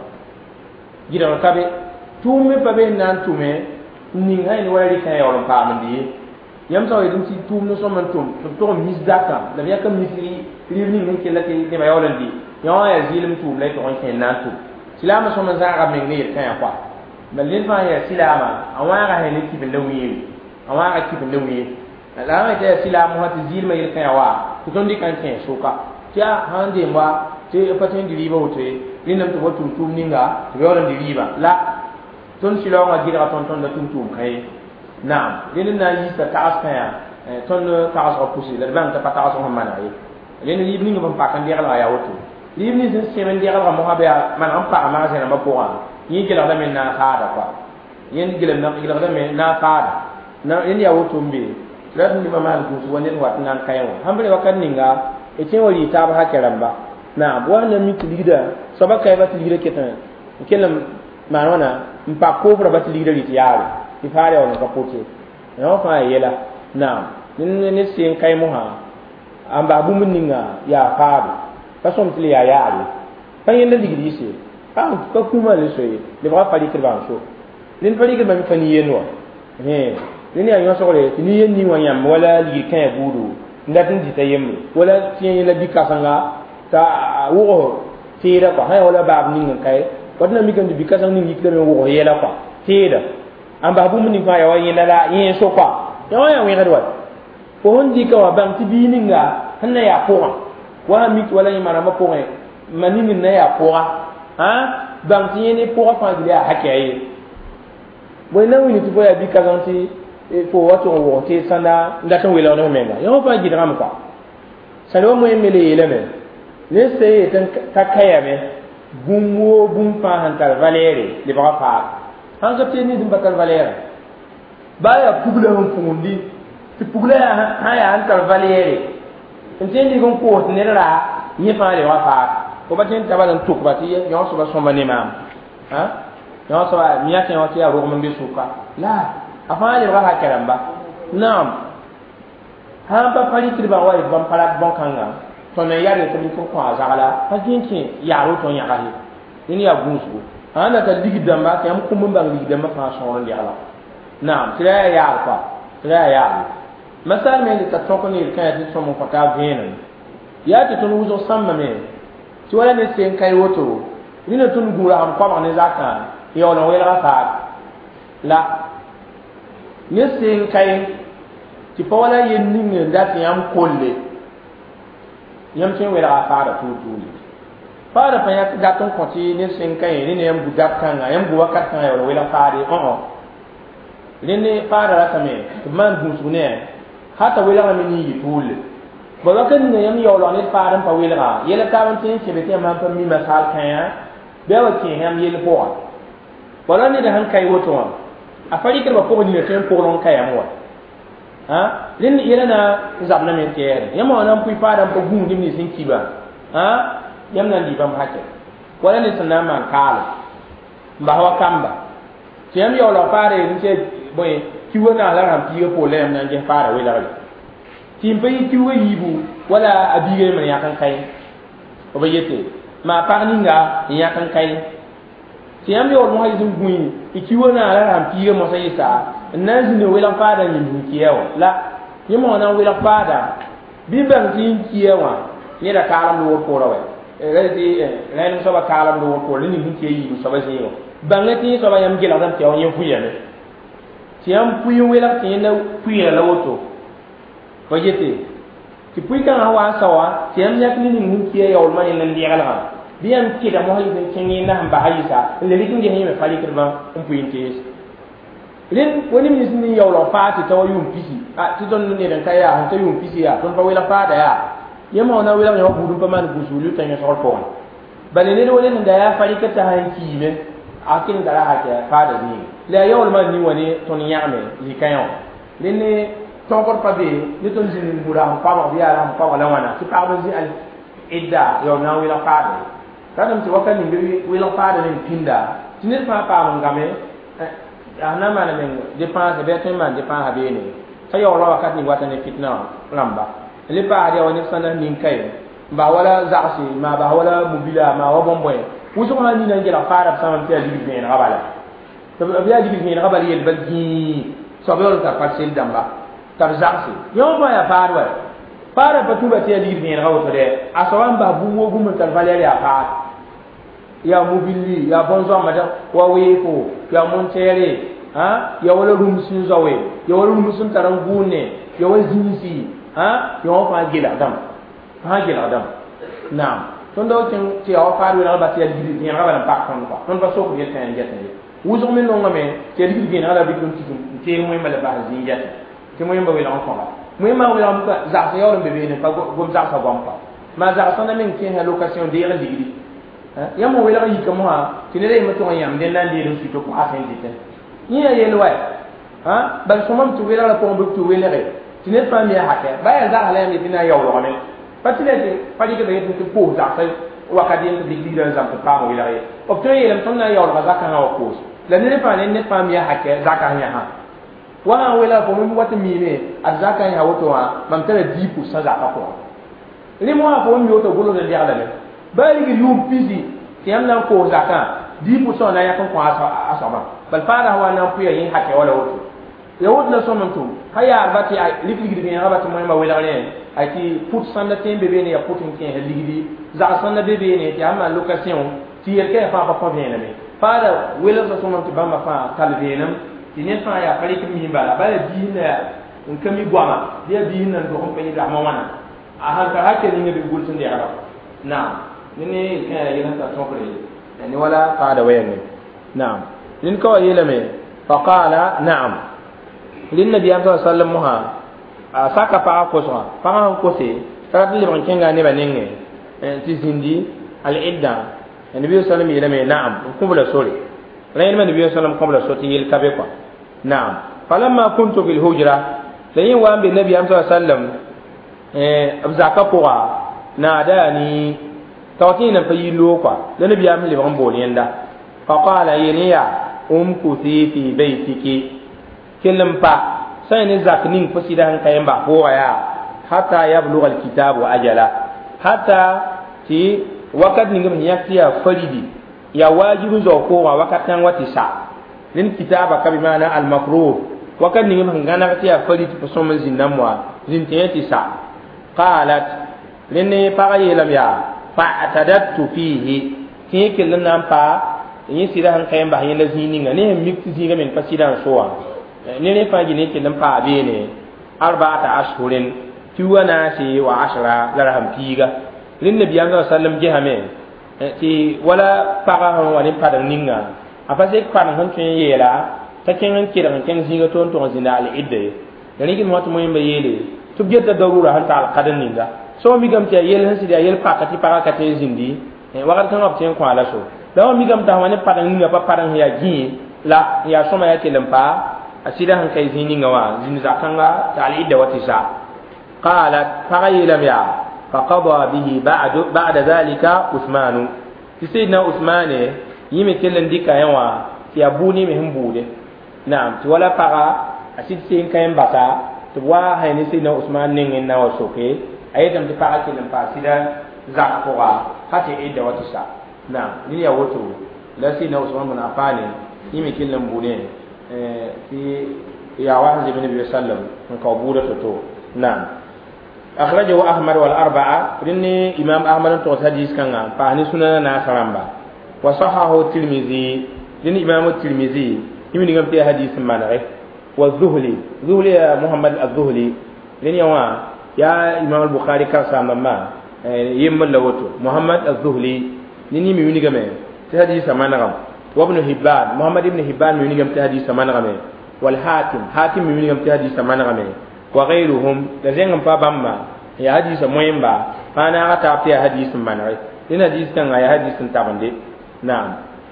gida ko tabe tume pabe nan tume ni ngai ni wala kan yawon pa mandi yam saw yedin ti tum no soman tum to to mis daka da ya kam misri ribni ngi ke lati de ba yawon di yo ya zilim tum lay to on ken nan tum silama soman zaka me ngi kan ya kwa balin fa ya silama awara he ni ti be lawi awara ti be lawi la ma ta sila mu hati zil mai kan yawa to don di kan ken soka tia hande mba te paten di riba wote linam to wotu tum ninga to yoran di riba la ton sila ma gira ton ton da tum tum kai naam lin na yi ta taas kan ya ton taas ko pusi da ban ta taas ko mana yi lin ni ibni ngam pa kan di ala ya wotu libni sin semen di ala mo habe man am pa ma na ma po yi gira da men na khada kwa yen gira na gira da men na khada na yen ya wotu mbi rat ni mama ku wani wat nan kayo hambre wakan ninga e chen wali ta ba hakaramba na bwana mi tilida soba kay ba tilida ketan kelam manona mpa ko bra ba tilida ri tiare ti fare on ka pote no fa yela na nin ne sin kay mo ha amba bu mun ninga ya faade ka som tili ya yaade fa yenda digri se ka ko kuma le soye le ba fa dikir ba so nin fa dikir ba mi fani yenwa he ni ya yo sokole ni yen ni wanyam wala li kan budu ndatin di tayem wala tiyen la bi kasanga ta wo tira ko hay wala bab ni ngan kay wadna mi kan bi kasang ni ni kere wo yela ko tira amba bu mun ni fa ya wa yen la yen so ko ya wa ya wi gadwa ko hondi ka wa bang ti bi ni nga hanna ya ko wa mi wala ni mara ma ko mani ni na ya ko ha bang ti ni ko fa di ya hakaye boy na wi ni ti boya bi kasang ti fo wato wo te sana ndata wela no menga yo fa gidram kwa salo mo emele yeleme ne se tan takaya me gumwo gum fa hantal valere le ba fa han ga te ni dum bakal valere baya kubla hon fundi ti kubla ha ya hantal valere entendi gon ko ne ra ni fa le wa fa ko ba ten tabalan tuk ba ti yo so ba so mane mam ha yo so ba miya ken wa ti ya ro mo be suka la afale wa hakaramba naam ha ba pali triba wa ban pala bon kanga to ne yare to ko ko azala ha jinki yaro to nya gahi ni ya gunsu ana ta digidamba ka am kum mbang digidamba fa so ndi ala naam tira ya kwa tira ya masal me ta to ko ni ka ya so mo fata venen ya ti to uzo samma me ti wala ne sen kai woto ni na tun gura am kwa ne zaka yo no wela fa la yesen kay ti pawala yen ninge ndati yam kolle yam chen wela faara tutu faara pa yak daton konti ne sen kay ni ne yam budak kanga yam go wakat kanga wala wela faare on on ne faara la tame man bu sune hata wela mi ni tulle ba wakan ne yam yolo ne faara pa wela yela tawan tin ke bete man pa mi masal kaya be wa ke yam yel po wala ni da han kay woto afari ke ba ko ni ne tempo lon kaya mo ha lin yela na zabna men tiere yamo nan pui fada ko gun dimni sin kiba ha yam nan di bam hakke wala ne sanna man kala ba hawa kamba ti yam yo lo pare ni ce boy ki wona la ram ti ko le nan je pare we la ti mpe ti we yibu wala abige man ya kan kai o ba yete ma parninga ya kan kai ti yam yo mo hayzum guin ki wona la ram ti mo sai sa nan zini we la pare ni ki yawo la yimo na we la pare bi ban tin ki yawa ni da kalam do ko rawe redi len so ba kalam do ko ni ni ke yi so ba zini bangati so ba yam gila dan te on yin fuya ne ti yam puyi wela ti na puya la woto ko jete ti puyi kan hawa sawa ti yam yak ni ni ke ya ol mani nan di gala bi yam ki da mo hayi ben tingi na hamba hayisa le li kinge hime fali kirba um puyi tes len woni mi ni ya ol fa ti taw yum pisi a ti don ni dan kaya han taw yum pisi ya don fa wela fa da ya yamo na wela ya budu pa man gusulu tan ya sol ko bale ne woni da ya fali ka ta han ki me akin dara hake fada ni la yawol man ni woni ton yame li kayon lene ton por pabe ni ton jin mura am pa bi ala am pa wala wana ti pa zi al idda yo na wi la fada kadam ti wakani bi wi la fada ni pinda ti ne pa pa mon game ana mana men dépense be ten man dépense habe ni ta yo la wakati ni wata ni fitna lamba le pa dia woni sana ni kay ba wala zaasi ma ba wala mobila ma wa bomboy wuso ma ni nan jela fara sama ti adi bi na gabala to bi adi bi na gabala yel balki so be on ta parcel damba tar zaasi yo ba ya farwa fara batuba ti adi bi na gawo de asawan ba bu wo gum tal valeri ya fa ya mobili ya bonzo ma da wa weko ya montere ha ya wala rum sun zawe ya wala rum sun tarangune ya wala zinisi ha yo fa gila dam ha gila dam naam ton do tin ti aw faru na ba ti adi ni na ba pa kon ko non ba so ko yete en jete wuzo min no ngame ti adi ni na ba bi don ti ti mo ma la ba zi jete ti mo yamba wela ko ba mo ma wela mo ka za sa yo be be ne pa go za sa gom pa ma za sa na min ti ha location de ran digri ha ya mo wela yi ko mo ha ti ne le mo to yam den nan de ru su to ko asen dite ni ya yelo wa ha ba so mam tu wela la ko mo tu wela re ti ne fa mi ha ke ba ya za hala mi tina yo lo ne patilete padi ke be tu ko za sa wakati en digri dan zam to pa mo wela re o to yelam ton na yo la za ka na ko la ne fa ne ne fa mi ha ke za ka nya ha wana wela ko mi wata mi me azaka ya woto wa mam tare dipu sa za ka ko ni mo ko mi woto golo de diala me bali gi yum pisi tiam nan ko zaka dipu so na ya kan ko asa asaba bal fara wa nan puya yin hakke wala woto ya woto na so man to haya bati ay ligli gi ha bati mo ma wela ne ay ti put sanda tembe be ne ya putin ken ligli za sanda be be ne ti amma location ti yer ke fa pa ko ne me fara wela so man to bamba fa talvenam tine fa ya pare ki mi bala bala dina en kami gwama dia dina ndo ko peni da mawana a han ka hakke ni ngi gultun de arab na ni ka yana ta tokre ni wala fa da wayen na'am nin ko yele me fa qala na'am lin nabi sallallahu alaihi wasallam ha saka pa ko so pa ko se ta dile ban kenga ne banenge ti zindi al idda nabi sallallahu alaihi wasallam yele me na'am ko bula sori layma nabi sallallahu alaihi wasallam ko bula soti yel kabe ko نعم فلما كنت في الهجرة لين وان بالنبي صلى الله عليه وسلم ابزاك قوا ناداني توتينا في لوقا لنبي عمل لي بولين دا فقال ينيا امكثي في بيتك كلم با سين زاك نين فسيدان كاين با هو يا حتى يبلغ الكتاب اجلا حتى تي وقت نيغم يكتيا فريدي يا واجب زو قوا وقت نان واتي سا nin kitaba kabi mana al makruh wa kan ni man gana ti ya fali ti posom zin namwa zin ti sa qalat lin pa yelam ya fa atadattu fihi ti kelin nan pa yin sira han kayan ba yin lazini ngane mikti zinga men pasidan sowa ne ne fa gine kelin pa be ne arba'ata ashhurin tuwana si wa ashra larham piga lin nabi sallallahu alaihi wasallam jihame ti wala pa wa ni padan ninga apa se pan han tun yela ta ken han kira ken zinga ton ton zina al idde yani ki mo to mo yimbe yele to getta darura han ta al qadan ninga so mi gam ta yel han sida yel pakati pakati te zindi e wakat kan opten ko ala so da mi gam ta wani padan ninga pa padan ya gi la ya so ma ya kelem pa asida han kai zini ngawa zin zakanga ta al idde wati sa qalat fagaylam ya فقضى به بعد بعد ذلك عثمان سيدنا عثمان يمي كلن ديكا يوا يا بوني مهم بوده نعم ولا فقا أسيد سين كاين بسا توا هاي سيدنا عثمان نين ناو سوكي أيضا تفعل كلن فاسدا زاكورا حتى إيدا وتسا نعم نيا وتو لا سيدنا عثمان بن عفان يمي كلن بوني في يا واحد بن النبي صلى الله عليه وسلم من كوبوده تو نعم أخرجه أحمد والأربعة رني إمام أحمد توصل حديث كان فاني سنن ناسرامبا وصححه الترمذي رني إمام الترمذي يمين يوم في حديث مانغ والذهلي ذهلي محمد الذهلي رني يوم يا إمام البخاري كرسام ما يمل لوتو محمد الذهلي رني يمين يوم في حديث مانغ وابن حبان محمد ابن حبان يمين يوم في حديث مانغ والحاكم حاكم يمين يوم في حديث مانغ وغيرهم لزين فابما يا حديث مهمبا فانا غتا في حديث منري دين حديث كان يا حديث تابندي نعم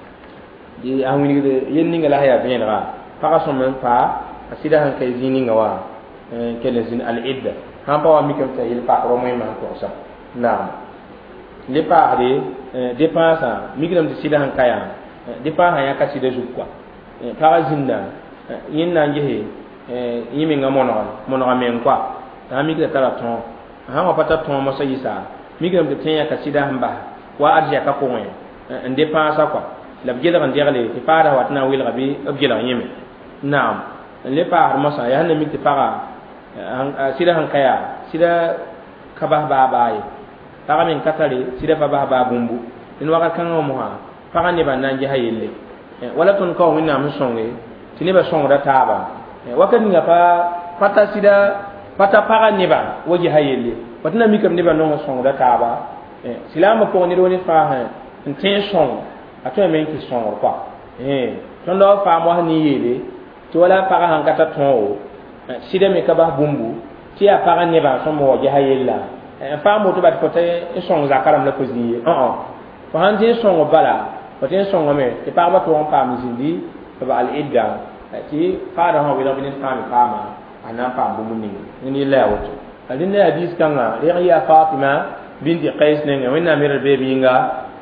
دي امني ينين لا يا بينرا فقسم من فا اسيدا هان كاي زينين وا كلزين العده هم با ميكم تايل با رومي ما كوسا نعم لي با دي ديبانسا ميكم تسيدا هان كايا ديبا هان يا كاسيدا جوكوا فازيندا يننا نجي eh yimi nga mono mono men kwa ta mi ga tara ton ha ma pata ton mo sa yisa mi ga de tenya ka sida hamba wa arja ka ko wen ande pa sa kwa la bjela kan diale ti para wat na wil gabi bjela yimi naam le pa har masa ya ne mi ti para sida han kaya sida ka ba ba bai ta min katare sida fa ba ba bumbu in wa kan mo ha para ne ban nan je hayelle wala ton ko min na mi songe ti ne ba songa ta ba wakati nga pa pata sida pata para niba waji hayele watna mi kam niba no song da taba eh silama ko ni roni fa ha ntin song atwa men ki song kwa eh tondo fa mo ni yele to wala para han kata ton sida me ka ba bumbu ti a para niba so mo waji hayela eh fa mo to ba ko te song zakaram la ko ziye ah ah fa han tin song bala watin song me ti pa ba to on pa mi zindi ba al idda ti fara ha wila bin fami fama ana fa bumuni ni la wato alin da hadis kanga ya Fatima binti Qais ne wina mir bebinga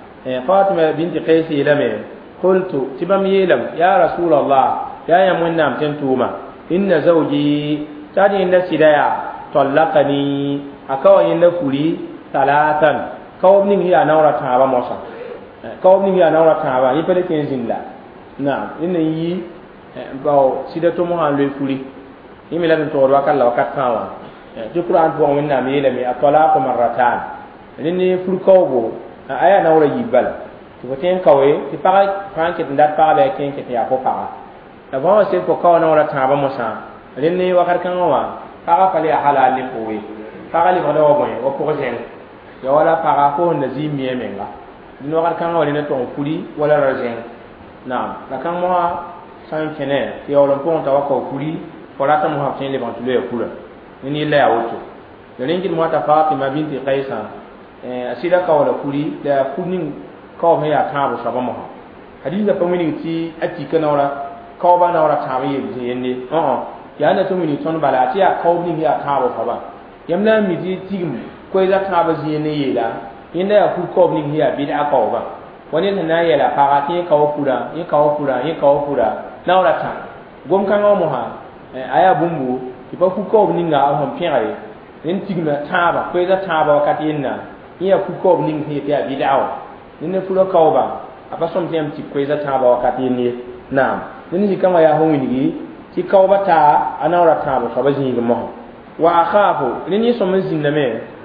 Fatima binti Qais ilame qultu tibam yelam ya rasulullah ya ya munna tentuma inna zawji tadi inda sidaya talaqani akawa inda furi talatan kawbni ya nawra taaba mosa kawbni ya nawra taaba yi pele ken zinla na inna yi bawo sida to mo han le fuli yimi la to ro akalla wakat tawa to qur'an bo min na mi le mi atala ko marratan ni ful kawbo aya na wala yibal to ten kawe ti para franke ndat para be ken ke ya ko para da ba se ko kaw na wala taba mo sa ni wakar kan wa para fali halal ni kowe para li wala wo boy o ko jen ya wala para ko na zimi emenga ni wakar kan wa ni to fuli wala rajen na la kan mo san kene ti o lon pon ta wa ko kuri fora ta mo ha tin le ban tule kula ni la auto le ringi mo ta Fatima binti Qaisa eh asida ka wala kuri da kunin ka o ya ta bo saba mo hadisa pa mini ti ati kana wala ka ba na wala ta yi je yende oh ya na to mini ton bala ti ya ka o ni ya ta bo saba yamna mi ti tigm ko ya ta ba je ne yela inda ya ku ko ni ya bi da ka o ba wani na yela pa ka ti ka o kura yi ka o kura yi ka o kura na wala ta gom kan o mo ha aya bumbu ipa ku ko ni nga o hon piare nin tigna taba ko za taba wakati inna iya ku ko ni he ya bid'aw nin fu lo kawba apa som tem ti ko za taba wakati ni naam nin ji kama ya hon ni ti kawba ta anawra taba so ba jingi mo wa akhafu nin yi som zin na me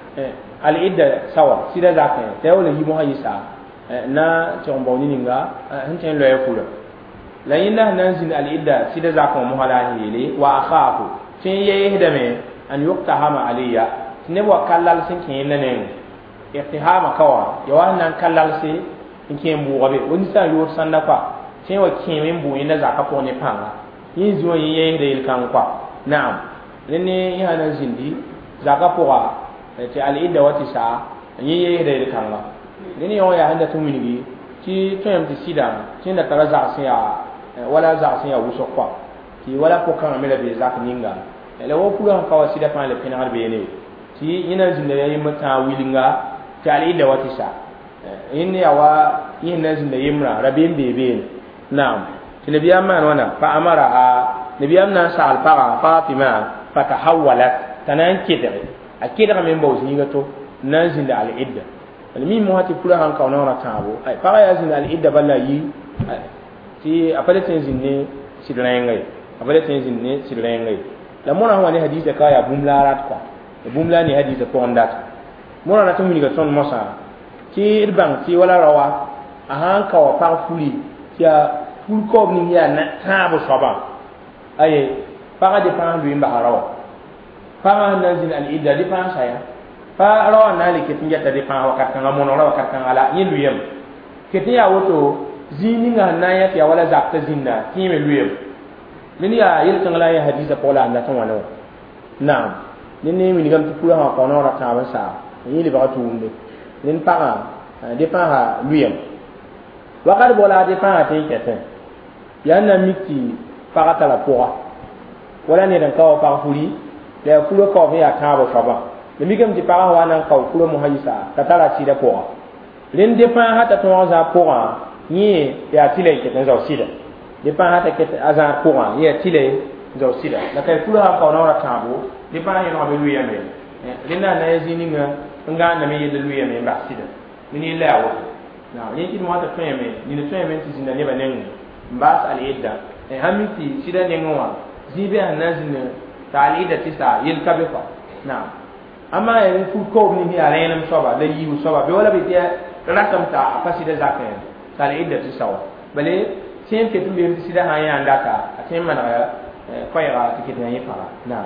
al idda sawa sida zakay tawla yi mo hayisa na chombo ni nga hin ten lo ya kula la yinna nanzin al idda sida zakon mo hala hili wa akhafu tin yeye dame an yuqtahama aliya ne wa kallal sin kin ne ihtihama kawa yawan nan kallal si kin bu gabe woni sa yo sanda kwa tin wa kin min bu ina zaka ko ne panga yin zuwa yeye da il kan kwa na'am ne ya nan zindi zaka ko ga ti al idda wati sa yeye da il kan ga ne yo ya handa tumini ti to yam ti sida tin da tara za ya wala za sin ya wuso kwa ti wala ko kan mele be zak ninga ele wo ku han kawa sida pan le pina harbe ne ti ina zinda yayi mata wilinga ta al-idda watisa inni yawa ina zinda yimra rabin bebe na'am ti nabiyam man wana fa amara nabiyam na sa al-faqa fatima fatahawwalat tanan kidre akidra min bawzi gato nan zinda al-idda mi mo hati pula han kauna na tabo ay faqa ya zinda al-idda balayi ti apale tin zinne sidrengai apale tin zinne sidrengai la mona wani hadith ka ya bumla rat kwa bumla ni hadith ko ondat mona na tumi ga ton mosa ti irbang ti wala rawa ahan ka wa par fuli ya ful ko ni ya na tabo soba aye para de pan lui mba rawa para na zin al idda de pan saya pa rawa na le ketin ya de pan wakat kan mona rawa wakat kan ala yin luyem ketin ya woto zini nga na ya ya wala zakta zinna ti me luyem nini ya yel kan la ya hadith ko la na tan wano naam nini mi ngam tu ha ko no ra ta ba sa yili ba tu umbe nin para de pa ha luyem wakar bola de pa te keten ya na miti para ta la poa wala ne dan ka pa furi le fulo ko ya ta ba fa ba le mi ngam ti para wa nan ka fulo mo hadisa ta ta la ti de poa len de pa ha ta to za poa ni ya tile keten za sida de pa ha ta ket azar poa ya tile za sida la kay fulo ha ka no ra ta bo de pa ya no be luya me lena na yazini nga nga na me yede luya me ba sida ni la wa na yin kin wata feme ni ne feme ti zinda ne ba nen mbas al idda e hamiti sida ne ngwa zibe anazina ta al idda tisa yil kabefa na ama e fu ko ni ya renam soba la yi soba be wala be dia rakam ta apasida zaken ta al idda tisa wa bale sen ke tumbe sida ha ya ndaka atem mana ko ya tikete ne fara na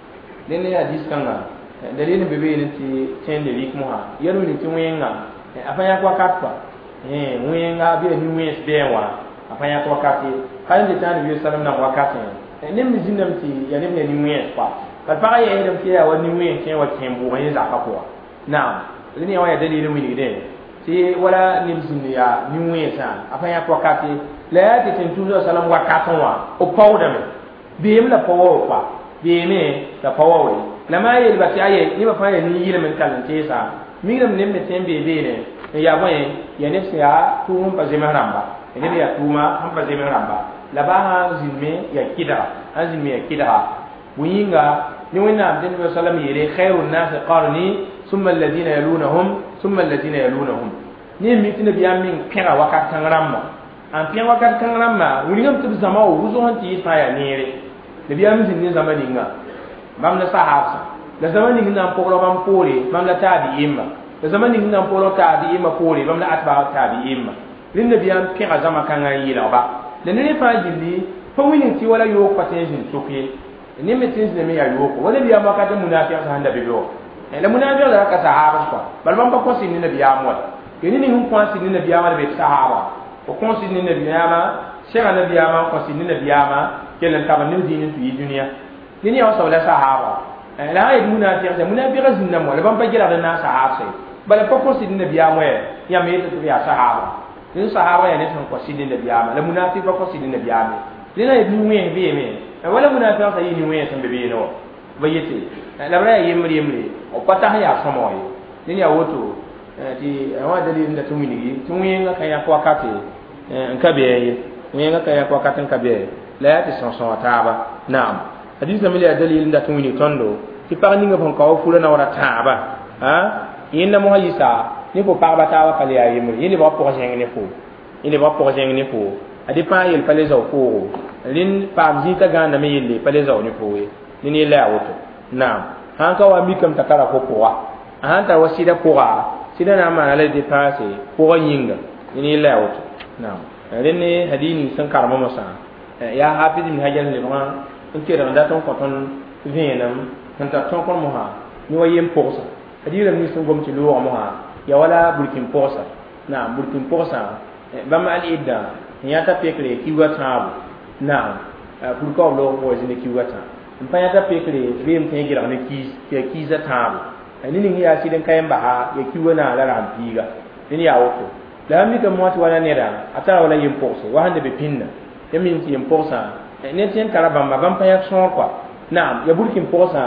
lene hadis kanga dalilin bebe ne ti tende lik moha yaro ni ti wenga afanya kwa katwa eh wenga bi ni wes dewa afanya kwa kati kan de tani bi sallam na wakati ne mi zinam ti ya ne ni wes pa ka pa ya edam ti ya wani wes ken wa tembu wani za ka kwa na lene wa ya dalilin wi de ti wala ni zinni ya ni wes afanya kwa kati la ya ti tentu sallam wakati wa o pawda me bi em la pawo pa bi me la pawo we lama yel ba tiaye ni ba fa ya ni yile men kalan tesa migram nem ne tembe be ne ya boye ya ne sia tu pa zema ramba ne ya tuma hum pa zema ramba la ba ha zimme ya kida azime ya kida buyinga ni wina abdin bi sallam yele khairun nas qarni thumma alladhina yalunhum thumma alladhina yalunhum ni mitina bi amin kera wakat kan ramma an pian wakat kan ramma wulingam tu zama o wuzo hanti fa ya nere de bi amin ni zama dinga bam na sahaba la zamani ngina polo bam pole bam la tabi imma la zamani ngina polo tabi imma pole bam la atba tabi imma lin nabiyam ki azama kan yi la ba le ne fa jindi fa wini ti wala yo patenjin toke ne metin ne me ya yo ko wala biya maka ta munafiq sa handa bibo e la munafiq la ka sahaba ko bal bam ba ko sin ni nabiyam wala ke ni hum ko sin ni nabiyam wala be sahaba o ko sin ni nabiyama shega nabiyama ko sin ni nabiyama kelen ka ban ni dinin fi duniya ni ya wasa wala sahaba la ay munafiq sa munafiq zinna mo la bam pa gira na sahaba bala pa ko sidin nabiya mo ya me to ya sahaba ni sahaba ya ne tan ko sidin nabiya la munafiq pa ko sidin nabiya me ni na ibn we be me wala munafiq sa yi ni we tan be be no bayete la bra yemri yemri o pata ya samoy ni ya woto ti wa dalil da tumini tumuye nga kaya ko akate en kabe ni nga kaya ko akate kabe la ya ti son son taaba na'am hadith amili dalil da tumini tondo ti parni nga bon ko fula na wara taaba ha inna mo hayisa ni ko parba taaba kale ya yimri ni ba ko jeng ni fo ni ba ko jeng ni fo adi pa yel pale zo ko lin pa zita ganda me yelle pale zo ni fo ni ni la woto na'am han ka wa mikam takara ko ko wa han ta wasida ko wa sida na ma ala dépenser ko yinga ni la woto na'am rene hadini san karama mosa ya hafiz ibn hajar le ma en kera da ton ko ton venam tan ta ton ko mo ha ni wa yem posa hadira ni sun gom ci lo mo ha ya wala burkin posa na burkin posa ba ma al idda ya ta pekle ki wa tabu na pour ko lo ko zini ki wa ta pa ya ta pekle bem te gira ne ki ke ki za tabu ni ni ya si den kayan ba ha ya ki wa na la ran piga ni ya woto la mi ka mo ti wala ne da ata wala yem posa wa hande be pinna yamin ti yem posa ne tien karabamba bam pa ya son quoi naam ya burkin posa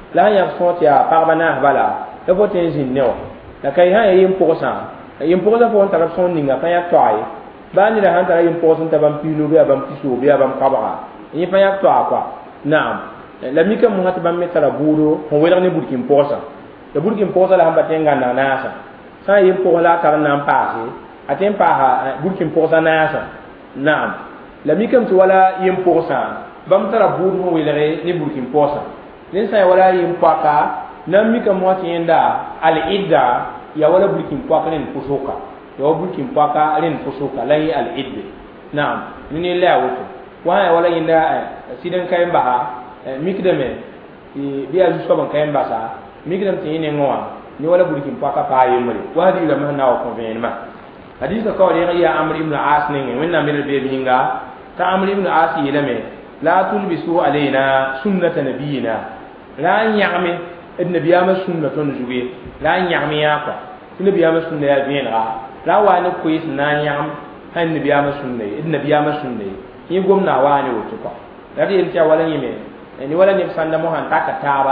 la ya foti ya parbana bala e foten zin ne la kay ha yim posa yim posa fo on taraf son ninga pa ya toy ba ni da han tara yim posa ta bam pinu be bam piso be bam kabara yi pa ya toy kwa naam la mi kam hat bam metara budo ho wela ni burkin posa de burkin posa la hamba tenga na nasa sa yim posa la tar na paase atem pa ha burkin posa nasa naam la mi kam to wala yim posa bam tara budo ho wela ni burkin posa nin sai wala yim paka nan mi kam wati yenda al idda ya wala burkin paka nen kusoka ya wala burkin paka ren kusoka lai al idda naam ni la wato wa ya wala yenda sidan kayan baha mikdame biya zu so ban kayan basa mikdam tin ne ngwa ni wala burkin paka pa yemre wa di la mahna wa convenema hadisa ko ya amr ibn as ne wenna mir be binga ta amr ibn as yelame la tulbisu alaina sunnata nabiyina la nyame النبي ما سنة تنجوي لا نعمي ياقا النبي ما سنة يبين غا لا واني كويس نا نعم النبي ما سنة النبي ما سنة يقوم نواني وتقى لكن انت ولا يمين يعني ولا نفسنا مهان تاك تابا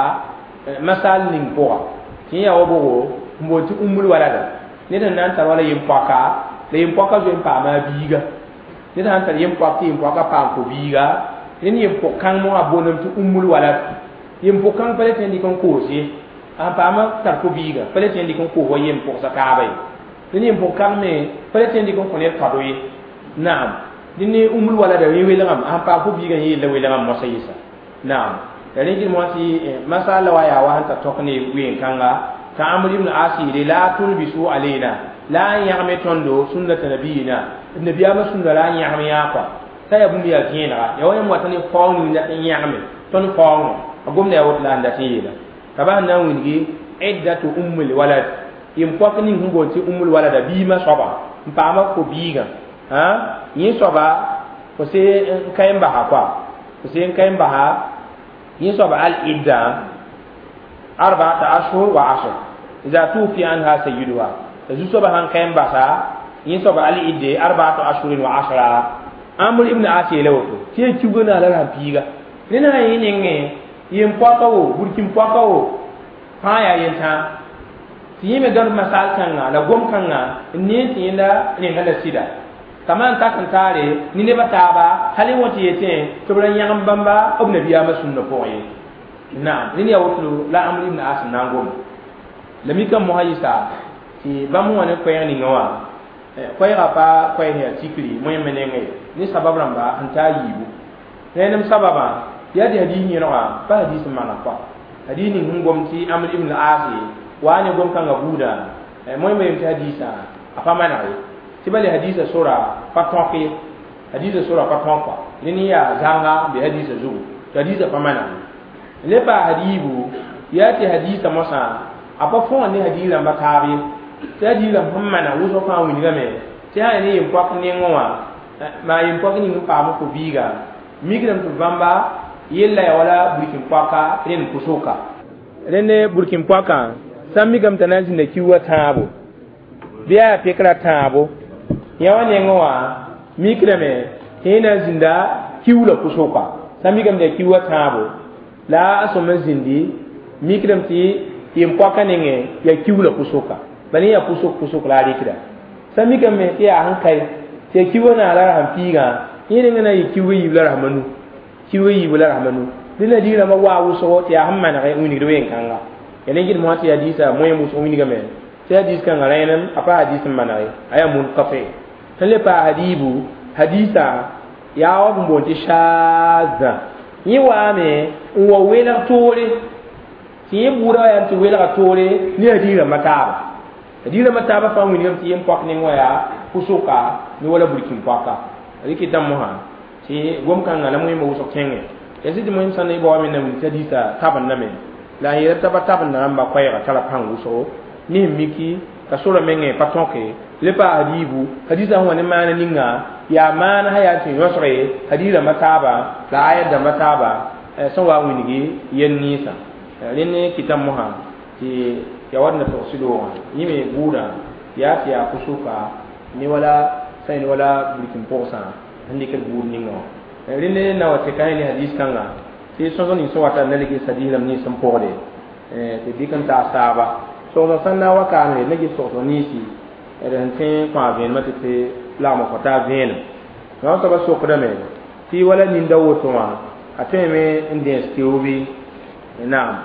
مسال نيمبوا كي يا وبو موتي أمور ولا ده نيتا نانتا ولا يمبوكا لا يمبوكا زو يمبا ما بيغا نيتا نانتا يمبوكا يمبوكا بانكو بيغا نيتا يمبوكا مو أبونم تو أمور ولا yim pokan pale tendi kon kosi an pama tar ko biga pale tendi kon ko hoyem pok sakaba ni yim pokan me pale tendi kon ko ne padoyi naam dinni umul wala da wewe ngam an pa ko biga yi le wewe ngam mosayisa naam dare gi mo si masala wa ya wa hanta tokni wen kanga ta amr ibn asiri la tulbisu alaina la ya'me tondo sunnat nabiyina nabiya ma sunna la ya'me ya fa sai abu biya kina ya wani mutane faunu da ya'me ton faunu agom ne wot la ndati yela taban na wingi iddatu ummul walad yim kwakni humbo ti ummul walada bi ma soba mpama ko biga ha yin soba ko se kayamba ha kwa ko se kayamba ha yin soba al idda arba'ata ashhur wa ashr idza tufi anha sayyiduha zu soba han kayamba sa yin soba al idda arba'atu ashhurin wa ashra amr ibn asila wato ke kugona la biga nina yin nge yim pwaka wo burkin pwaka wo haya yenta tiyime gar masal kanga la gom kanga ni tiyinda ni ngala sida kaman ta kan tare ni ne bataba halin wati yete to bran yam bamba ob nabiya ma sunna poye na ni ya wutu la amri ibn as nangom la mi kam muhayisa ti bamu wane ko yani ngawa ko ya pa ko ya tikri moy menenge ni sababu ramba anta yibu nenam sababa ya di hadini ni rawa ba hadisi mana kwa hadini ngom ti amr ibn al-asi wani gom kan abuda moy moy ti hadisa apa mana ri ti bali hadisa sura patonki hadisa sura patonka nini ya zanga bi hadisa zu hadisa apa mana le ba hadibu ya ti hadisa mosa apa fon ni hadila matabi ti hadila hammana wuso fa wini game ti ha ni mpok ni ngwa ma mpok ni mpa mo ko biga migram to bamba yella ya wala burkin paka ren kusoka rene burkin paka sammi gam tanaji ne kiwa tabo biya fikra tabo yawa ne ngwa mikrame hina zinda kiwla kusoka sammi gam de kiwa tabo la asoma zindi mikram ti yim paka nenge ya kiwla kusoka bani ya kusok kusok la rikida sammi gam me ya hankai te kiwa na la hampiga yene ngana yi kiwa yi la rahmanu kiwe yi bula rahmanu dina dina ma wa wuso ti hamma na uni do yen kanga ele gid mo ti hadisa moy mus uni game ti hadis kan ngarainen apa hadis manai aya mun qafi tele pa hadibu hadisa ya wa mbo ti shaza yi wa me wo wela tore ti bura ya ti wela tore ni hadira mataba hadira mataba fa uni ti yem pak ni ngoya kusuka ni wala burkin paka riki tamuha ti gom kan ngala moy mo so kenge yasi di moy sanay bo amen nam ti dita taban name la yera taba taban na ba kwaya tala pangu so ni miki ka sura menge patonke le pa adibu hadisa woni mana ninga ya mana haya ti yosre hadira mataba la aya da mataba so wa winigi yen nisa lenne kitam moha ti ya wadna to sido ni me buda ya ti ya kusuka ni wala sai ni wala bikin posa andi ke bur ni ngo rinde na wate kay ni hadis kanga ti so ni so wata ne gi sadilam ni sam porde eh ti dikan ta saba so no sanna wa ka ne ne gi so so ni si eren tin kwa bien mate te la mo kota bien no so ba so ko me ti wala ni ndawo to ma ateme inde skiubi naam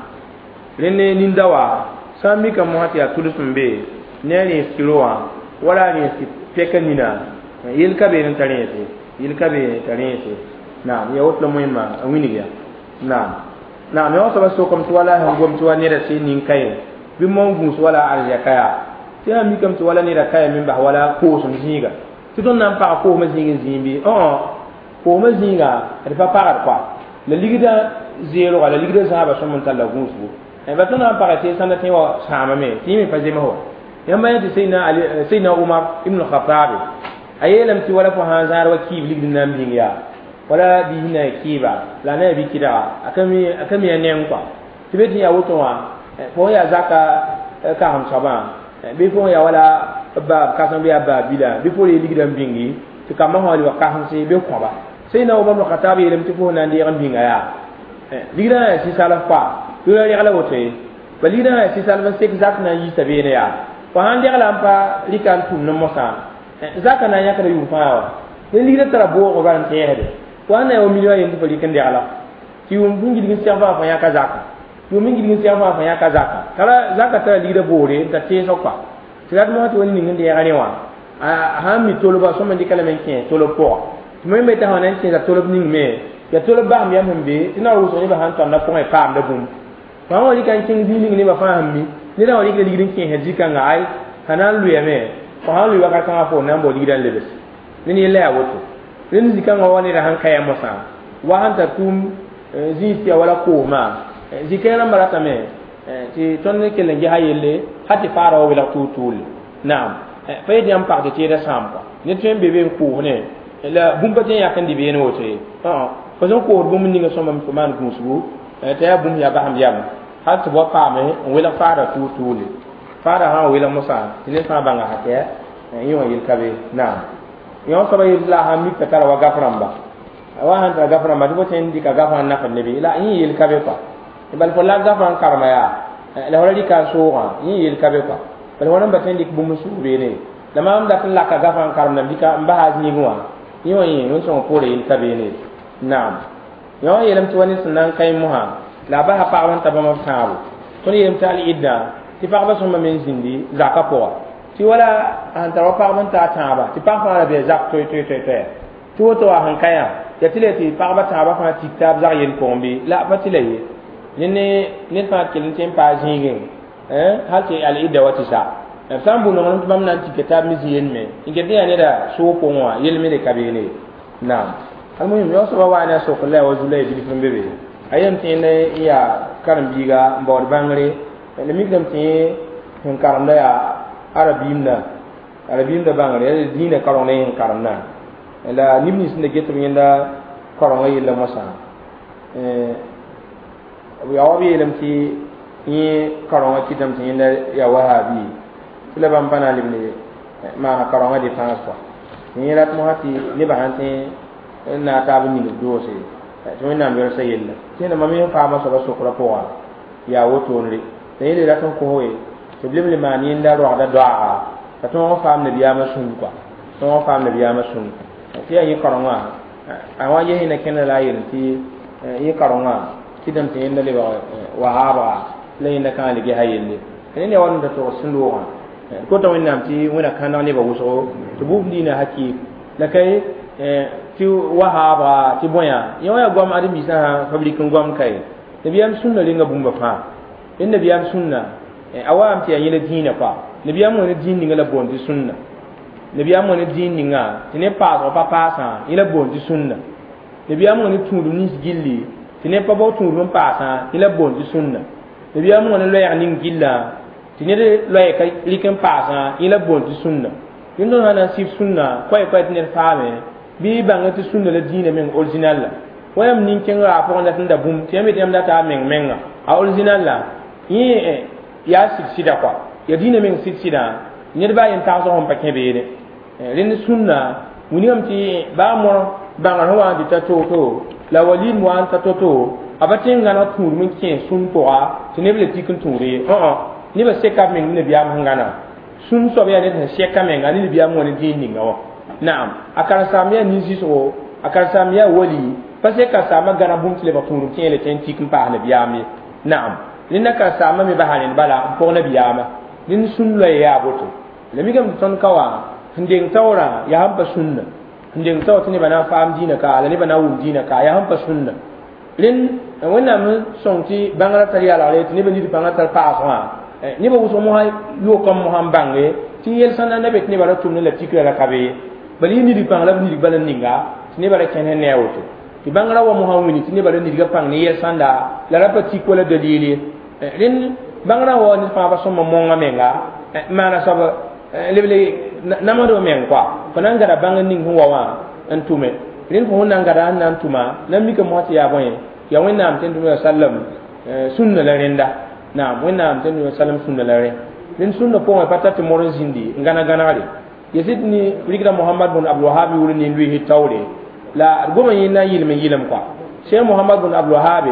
rene ni ndawa sami kam mo hati atulutum be ne ni skirowa wala ni ski pekanina yel kabe ni tarete yel kabe tarete naam ya wotlo muhimma awiniga naam naam yo so ba so kom to wala han gom to wani da sai nin kai bi mon gus wala arja kaya ti ha mi kam to wala ni da kaya min ba wala ko so zinga ti don nan pa ko ma zinga zimbi oh ko ma zinga da pa pa kwa la ligida zero wala ligida sahaba so mun talla gus bu e ba tana pa te sanna te wa sama me ti mi pa zema ho yamba yati sayna ali sayna umar ibn al-khattab ayelam ti wala fa hanzar wa kib ligida nam zinga wala bi hina kiba la na bi kida akami akami ya nem kwa tibeti ya woto wa fo ya zaka ka ham saba bi fo ya wala ba ka san bi ba bila bi fo le ligida mbingi ti kama ho li wa ka ham se be kwa ba sai na umar khatab yelam ti fo na ndi ran binga ya ligida ya si sala fa do ya ala woto e ba ligida ya si sala se zak na yi tabe ne ya fa hande ala pa likan tum no mosa zaka na ya ka yu fa wa ni ligida tara bo ko ban te hede wana yo miliyo yin fali kan da ala ti um bungi digin siafa fa ya kazaka yo mingi digin siafa fa ya kazaka kala zaka ta ligida bore ta te sokpa tilat mo to ni ngin de ganewa a ha mi tolo ba so man di kala men ken tolo po mo me ta hanan ken da tolo ning me ya tolo ba mi am be tina ru so ni ba han tan na po e pam da bum fa mo di kan ken di ni ba fa ham mi ni da wali ke ligidin ken heji kan ai hanan lu ya me fa han lu ba ka kan fo nan bo ligidan lebes ni ni le ya woto rin zikan wa wani da hankaya masa wa hanta tum zisiya wala ko ma zikana marata me ti tonne kelen gi hayelle hati fara wa wala tutul naam fa yedi am parti ti da samba ni tuen bebe ko ne la bumba te yakan di be ne wote ah fa zo ko bum ni nga somam ko man gunsu ta ya bum ya ba ham yam hat bo pa me wala fara tutul fara ha wala musa ni fa banga hatia yi wa yil kabe naam yo so bay la ha mi ka tara wa gaframba wa han ta gaframba do ten di ka gafran na fa nebi la yi yel kabe pa bal fo la gafran karma ya la wala di ka so ha yi yel kabe pa bal wona ba ten di bu musu be ne la ma am da la ka gafran karma di ka mba ha ni ngwa yi wa yi no so ko le yel kabe ne naam yo yelam to wani sunan kai muha la ba ha pa wan ta ba ma taabu to ni yem tali idda ti fa ba so ma men zindi zakapo ti wala an ta pa man ta ta ba ti pa fa be zak to to to to ti woto wa han kaya ya ti le ti pa ba ta ba fa ti tab za yen ko mbi la ba ti le ni ne ne fa ti len pa jingin eh hal ti al idda wati sa sam bu no man bam nan ti kitab mi yen me inge de ne da so ko wa yel me de kabene na al muhim yo so wa na so ko la wa zulay bi fam bebe ayam ti ne ya karam biga mbor bangre le mi gam ti hen karam da ya arabimna arabimna bangare ya dina karone karna la nimni sinde geto yenda karone yella masa eh abu yawabi lamti ni karone kitam yenda ya wahabi sila bambana libni ma karone de françois ni rat mo hati ni bahante na tabu ni dose to na mbel sayella tena mami fa ma so so ko rapoa ya woto nri tele rat ko hoye problem le mani nda ro da doa ta to fam ne biya ma sun kwa to fam ne biya ma sun ti yi karonga awa ye ne ken la yin ti yi karonga kidan ti inda le wa haba le inda kan le ge hayin ne ne wanda to sun do ko to wannan ti wona kan ne ba wuso to bu dina haki la kai ti wahaba ti boya yo ya gwam adi bisa fabrikin gwam kai da biyan sunna linga bumba fa inda biyan sunna awam ti yele dina pa nabiyam mo ne dini ngala bondi sunna nabiyam mo ne dini nga tine pa so pa pa sa ila bondi sunna nabiyam mo ne tundu ni gilli tine pa bo tundu pa sa ila bondi sunna nabiyam mo ne lo ya ning gilla tine de lo ya kai likan pa sa ila bondi sunna yindo hana sif sunna koy koy tine faame bi bangati sunna la dina men original la wayam ning ken ra po na tunda bum tiyame tiyam da ta men menga a original la yi ya sida kwa ya dina men sida ne ba yin ta so hon pakke be ne rin sunna wuni am ti ba mo ba ngar hawa di ta to to la walin mo an ta to to abatin ngana tur min ke sun poa tine bele tikin ture o o ni ba seka men ni biya ngana sun so biya ne seka men ngani biya mo ni din ninga o na'am akara samia ni siso akara samia wali pa seka sama gana bum tile ba tur ke le ten tikin pa na biya mi na'am ni naka sama mi ba hanin bala ko na biya ma nin sun la ya boto le mi gam ton kawa ndeng tawra ya hamba sunna ndeng taw tini bana fam dina ka ala ni bana wum dina ka ya hamba sunna len wonna mun sonti bangara tari ala le tini bani bangara tar pa so ni ba wuso mo hay yo kom mo ham bange ti yel sanna nabe tini bara tumne la tikra la kabe bali ni di bangala ni di balan ninga tini bara kenen ne woto ti bangara wa mo hawni tini bara ni di ga pang ni yel sanda la rapa tikko la dalili len bangara wa ni fa ba so mo mo ngamenga mana saba lebele namado men kwa konan gara bangan ning huwa wa antume rin ko nan gara nan tuma nan mika moti ya boye ya wenna am tendu sallam sunna la renda na wenna am tendu sallam sunna la re rin sunna po ma patati moro zindi ngana gana ali yesidni rikra muhammad bin abdul wahhab wuri ni lui tawre la goma yina yilme yilam kwa sheikh muhammad bin abdul wahhab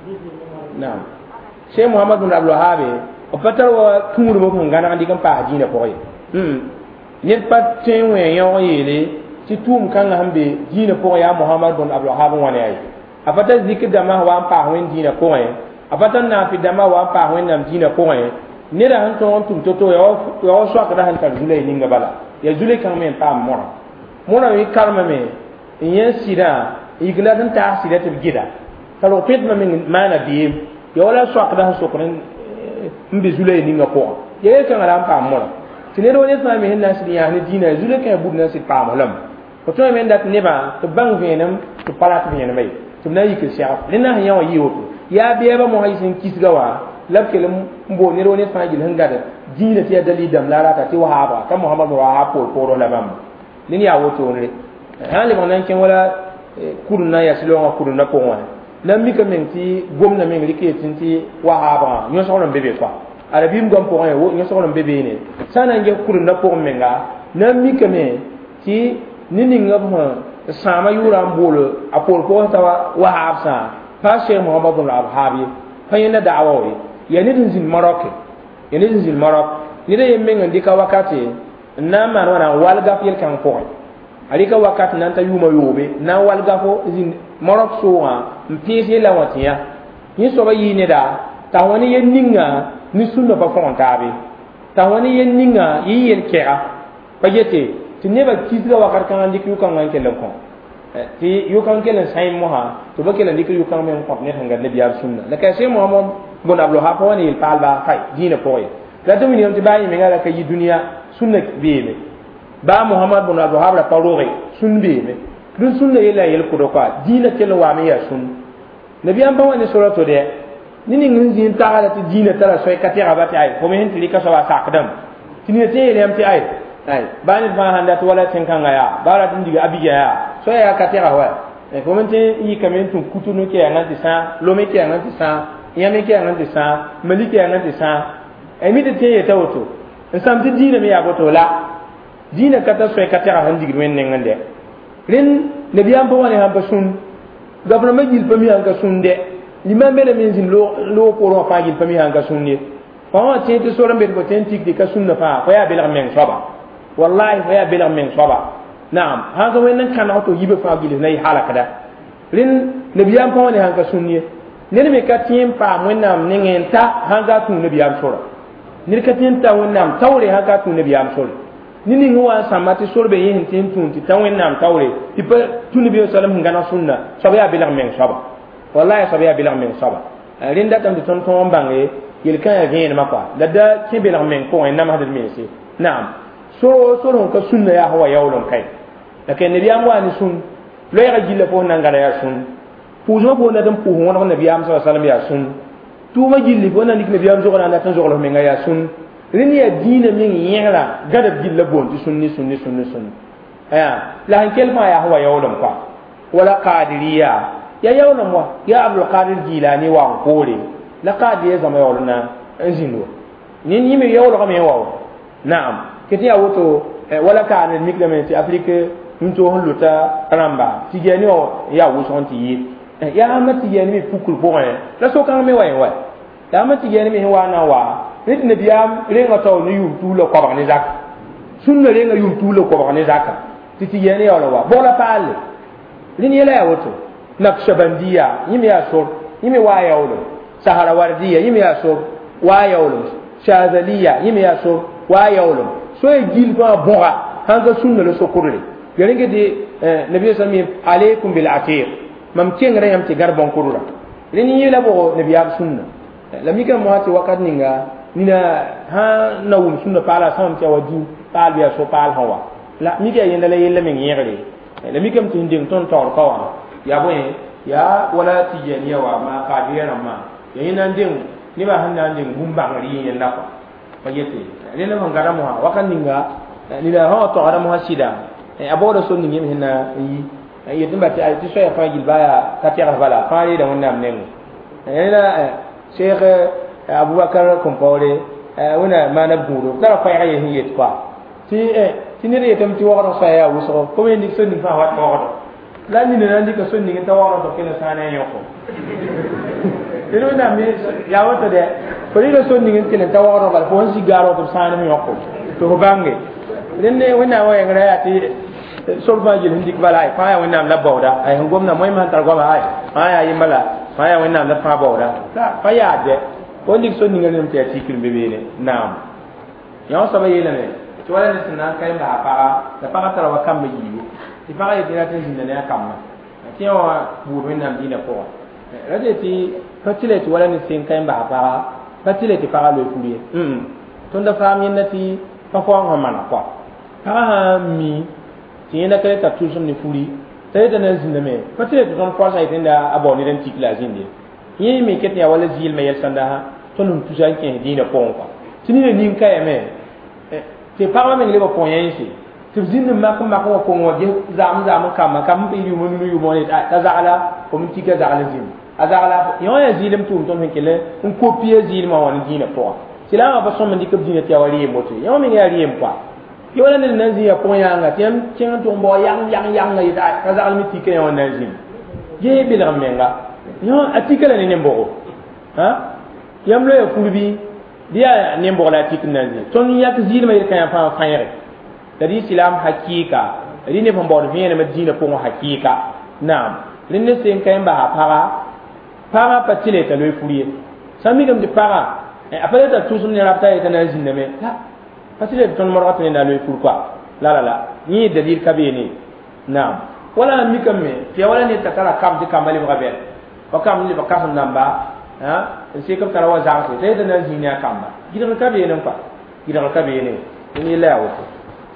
na sheikh muhammad bin abdul wahhab o patarwa tumuru mo ngana andi kan pa ajina ko ye hmm yet pat tin we yo yele ti tum kan hambe dina ko ya muhammad bin abdul wahhab wani ay apata zikir dama wa pa wen dina ko ay apata na fi dama wa pa wen nam dina ko ay ne da han ton tum toto yo yo so ka da han ta zulay ninga bala ya zulay kan men pa mona mona wi karma me yen sida igla dan ta sida te gida talo pet ma men mana bi yo la so ka da so ko mbi zulay ninga ko ye kan ram pa mona tinero ne fa me hinna sidi ya ni dina zule kan budna sit pa malam ko to men dat neba to bang venam to palat venam bay to na yike sha lena ya wa yiwo ya biya ba mo haisin kisgawa labke mbo ne ro ne fa gil hanga da dina ti dali dam larata ti wahaba kam muhammad wa po poro la bam nin ya woto ne hali mo nan ken wala kuruna ya silo wa kuruna ko wa nan mi kam ti gomna men rike tinti wahaba nyo so ron bebe kwa arabim gom po en wo nyo so ron bebe ne sana nge kuruna po menga nan mi kam ti nini ngam sama yura mbolo apol ko ta wahab sa pa sheikh muhammad bin abhabi fa yana da'awa wi yani din zin marok yani din zin marok ni de yemen ndika wakati na man wana walga fil kan ko alika wakati nan ta yuma yobe na walga fo zin marok so wa mpisi la watiya ni so ba yine da ta wani yen ninga ni sunna ba fon tabi ta wani yen ninga yi yen kera pa yete ti neba kisga wakar kan andi ku kan ngake lan ko ti yu kan kelen sai moha to ba kelen dikri yu kan men ko ne hanga nabi ar sunna la kay sai muhammad bon abdul hafo ni palba fay dina poye la to ni on ti bayi me ngala kay dunya sunna bibe ba muhammad bon abdul habra parore sun bibe dun sunna yela yel ko do kwa dina kelen wa me ya sun nabi am ba wani surato de nini ngin zin taala ti dina tara soy katira bati ay ko me hen ti ka so wa sakdam tinne te yele am ti ay ay bani fa handa to wala tin kanga ya bara tin diga abiga ya so ya katira wa e ko men tin yi kamen tun kutunu ke yan ti sa lo me ke yan ti sa ya me ke yan ti sa mali ke yan ti sa e mi de te ye tawto nsam ti dina me ya goto la dina kata so katira han digi men ne ngande ren nabiyam ba wani han ba sun gabna ma gil pami han ka sun de limam bele min zin lo lo ko ro fa gil pami han ka sun ni fa te te so rambe ko ten tik de ka sunna fa fa ya bela men soba wallahi fa ya bilang men soba naam ha ga wen kan auto yibe fa gile nay halaka da rin nabiyam pa woni hanka sunniye ne me ka tim pa wonnam ningen ta hanga tun nabiyam sura ni ka tim ta wonnam tawre hanga tun nabiyam sura ni ni huwa samati sorbe yin tin tun ti ta wonnam tawre ti pa tun nabiyam sallam ngana sunna soba ya bilang men soba wallahi soba ya bilang men soba rin da tam ton ton bange yel kan ya gene makwa da da ti bilang men ko en nam hadal mesi naam so so ron ka sunna ya hawa yawlon kai da kai nabiyam wani sun lo ya gilla ko nan gara ya sun puzo ko na dan puho wona nabiyam sallallahu alaihi wasallam ya sun tu ma gilli ko nan nabiyam zo na tan zo ko me ya sun rin ya dina min yera gada gilla bon ti sunni sunni sunni sunni aya la han kelma ya hawa yawlon kwa wala qadiriya ya yawlon wa ya abdul qadir jilani wa kore la qadiya zama yawlona anzinwa ni ni me yawlo ko me yawo na'am kiti ya woto wala ka ne mikle men ti afrique nto hon luta ramba ti geni o ya wo son ti ya amati yeni mi pukul bo eh la so kan me wa wa ya amati yeni mi wa na wa nit ne biam renga taw ni yum tu lo ko ba ni zak sunna renga yum tu lo ko ba ni zak titi yeni ya wa bo la pale lini yela ya woto naqshbandiya yimi ya sor yimi wa ya wodo sahara wardiya yimi ya sor wa ya wodo shadaliya yimi ya sor wa ya wodo so e gil ba bonga hanga sunna lo sokurle yenge di nabi sallallahu alaykum bil atir mam kengre yam ti garbon kurura lini yela bo nabi ab sunna lami kan mo hati wakat ninga nina ha nawum sunna pala sam ti waju pal biya so pal hawa la mi ga yenda la yella min yere lami kam ti nding ton tor ko wa ya bo ya wala ti jeniya wa ma qadira ma yina nding ni ba handa nding bumba ngari yen na ko ba yete lena man gara mo wakat ninga nina ha to ara mo hasida e abodo so ningi hinna yi yetin ba ti ay ti so ya fa gil baya ka ti bala fa ri da wonnam nengo ila Sheikh Abu Bakar Kompore wana mana buru tara fa ya yin yet kwa ti eh ti ne yetam ti woro sa ya wuso ko men dik sonni fa wat ko la ni ne nandi ko sonni ta woro to kena sana yoko ilo na mi ya wato de ko ri sonni ngin kena ta woro bal ko si garo to sana mi yoko to ko bange den ne wana wa yang ra ti solba jil hindik balai fa ya wana la bawda ay ngomna moy man tar goma ay ay ay mala fa ya wana la fa bawda la fa ya de ko ndik so ninga nem te article bebe ne naam ya so ba yele ne to wala ne sinan kay ba pa da pa tara wa kam yi ti fa ya dina tin ne ya kam ti wa bu ru nam dina ko rade ti fatile ti wala ne sin kay ba pa fatile ti pa lo fulie mm to nda fa mi nati fa ko ha mana ko ha mi ti ina kay ta tusum ni fuli tay da na zinde me fatile ti ton force ay tinda aboni den tikla zinde yi mi ket ya wala zil me yel sanda ha to num tuja ke dina pon ko tini ne nin kay me te parma men le ba pon yin si te zin ma ko ma ko ko ngode zam zam kam kam bi yu mun yu mon ta zaala ko mi tika zaala zim azala yo ya zilim tum ton kele un copier zil ma wan dina po sila ba so man dikab dina ti awali moto yo mi ya riem kwa yo la ne nazi ya pon ya nga tem chen to mbo yang yang yang ngai da azal mi tika yo nazim ye bi la menga yo atikala ne nembo ha yamlo ya kulbi dia nembo la tik nazi ton yak zil ma kan fa fayre dari islam hakika ri ne pon bod viene ma dina po hakika naam rinne sen kan ba para para patile ta loy furie sami gam de para après ta tous ne rapta eta nazi ne me la patile ton morata ne na loy fur quoi la la la ni dalil kabini naam wala mi kam me fi wala ne takara kam de kamali ba be ba kam ni ba kasam namba ha sai kam tarawa za su sai da nan jinya kamba gidan ka be nan fa gidan ka be ne ni la wato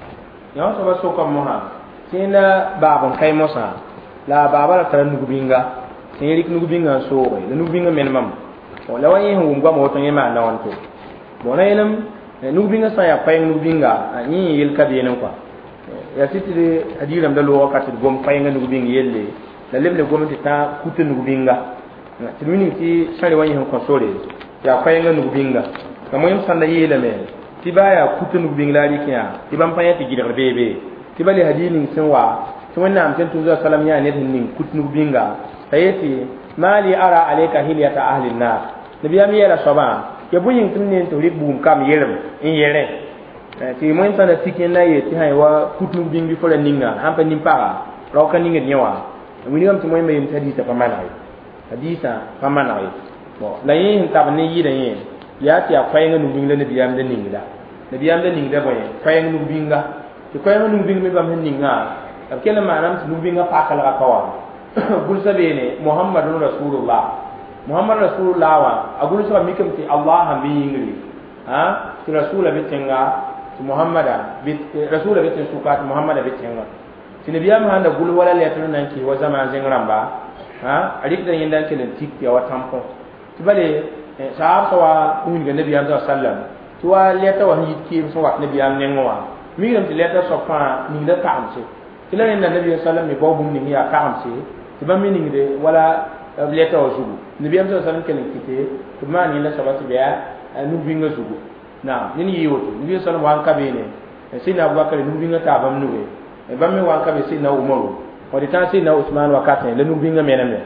ya so ba so kam mo ha sai na babon kai mosa la baba la taran nugubinga sai rik nugubinga so re la nugubinga men mam wala wani hu ngwa mo to yema na wanto bona yelam nugubinga sa ya pay nugubinga ni yel ka be nan fa ya sitire adiram da lo wakati gom pay nga nugubinga yelle la lemle gom ta kutu nugubinga timini ti sare wani hon konsole ya fayenga nubinga kamo yim sanda yele me ti baya kutu nubinga lari kiya ti ban panya ti gidar bebe ti bali hadini sinwa ti wannan amsan tuzu sallam ya ne tin kutu nubinga ayati mali ara alayka hilyata ahli an-nar nabiya mi yara soba ya bunyin tunne to ribum kam yelem in yere ti mo sanda tikin na ye ti haywa kutu nubinga fo la ninga hampa nimpara roka ninga nyawa mi ngam ti mo yim tadi ta pamana hadisa famana yi bo la yin tabni yi da yin ya ti akwai nga nubin la nabiyam da ningida nabiyam da ningida boy kwai nga nubinga ti kwai nga nubinga ba men ninga akela manam ti nubinga pa kala ka kawa gul sabene muhammadun rasulullah muhammad rasulullah wa agul sa mikam ti allah mi yingri ha ti rasul bi tenga ti muhammada bi rasul bi tenga sukat muhammada bi tenga ti nabiyam handa gul wala le tan nan ki wa zaman zingramba ha adik da yindan kelen tik ya watampo tibale sahab sawa kun ga nabi sallallahu alaihi wasallam tuwa leta wa hikki so wat nabi am nenwa mi ram leta so fa ni da tamse tilane na nabi sallallahu alaihi wasallam mi bobum ni ya tamse tibam mi ni de wala leta wa zugu nabi sallallahu alaihi wasallam kelen kite tuma ni la sabati biya nu binga zugu na ni yi woto nabi sallallahu alaihi wasallam wan kabene sina abubakar nu binga ta bam nuwe e bam mi wan kabe sina umaru wadi tan sina usman wakati le nubinga mename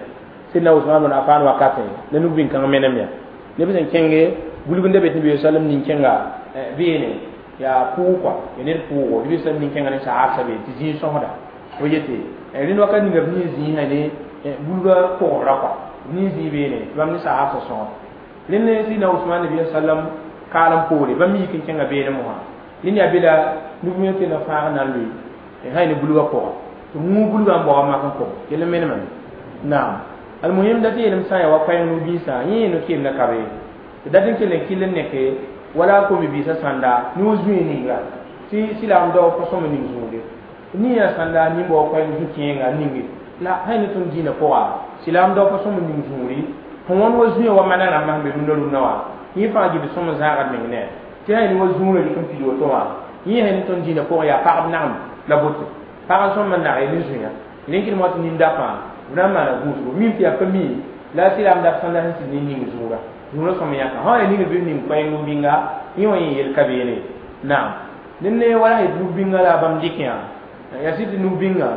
sidna Usman bin Affan wakati ne nu bin kan menem ya ne bi sen kenge bulgun de bet ni bi sallam ni kenga biene ya pu kwa ne pu ko bi sallam ni kenga ne sa asabe ti ji so hoda o yete e rin wakati ni ngam ni zi ha ne bulga ko ra kwa ni zi biene bam ni sa asa so rin ne sidna Usman bi sallam kalam pore bam yi kin kenga biene mo ha ni ya bila nu mi te na fa na lui e hayni bulga ko to mu bulga mbo ma kan ko kele men man naam almuhim dati elim sa ya wa fa nu bisa yi no kim na kabe datin kele kile ne ke wala ko mi bisa sanda ni uzmi ni ga si silam do ko so mi zunde ni ya sanda ni bo ko ni kinga ni ngi la hayni tun dina ko wa silam do ko so mi zunde ko won uzmi wa manana ma be dun na wa ni fa ji bi so mo zaga ni ne ti hayni uzmi ni kan pido to wa ni hayni tun dina ko ya fa nam la botu fa so man na ni zunya ni kin mo tin da pa vraiment la bouche mi ti a fami la silam da sanda hansi ni ni zura zura so ya ka ha ni ni bi ni ko en binga ni woni yel kabele na ninne wala he du binga la bam dikia ya siti nu binga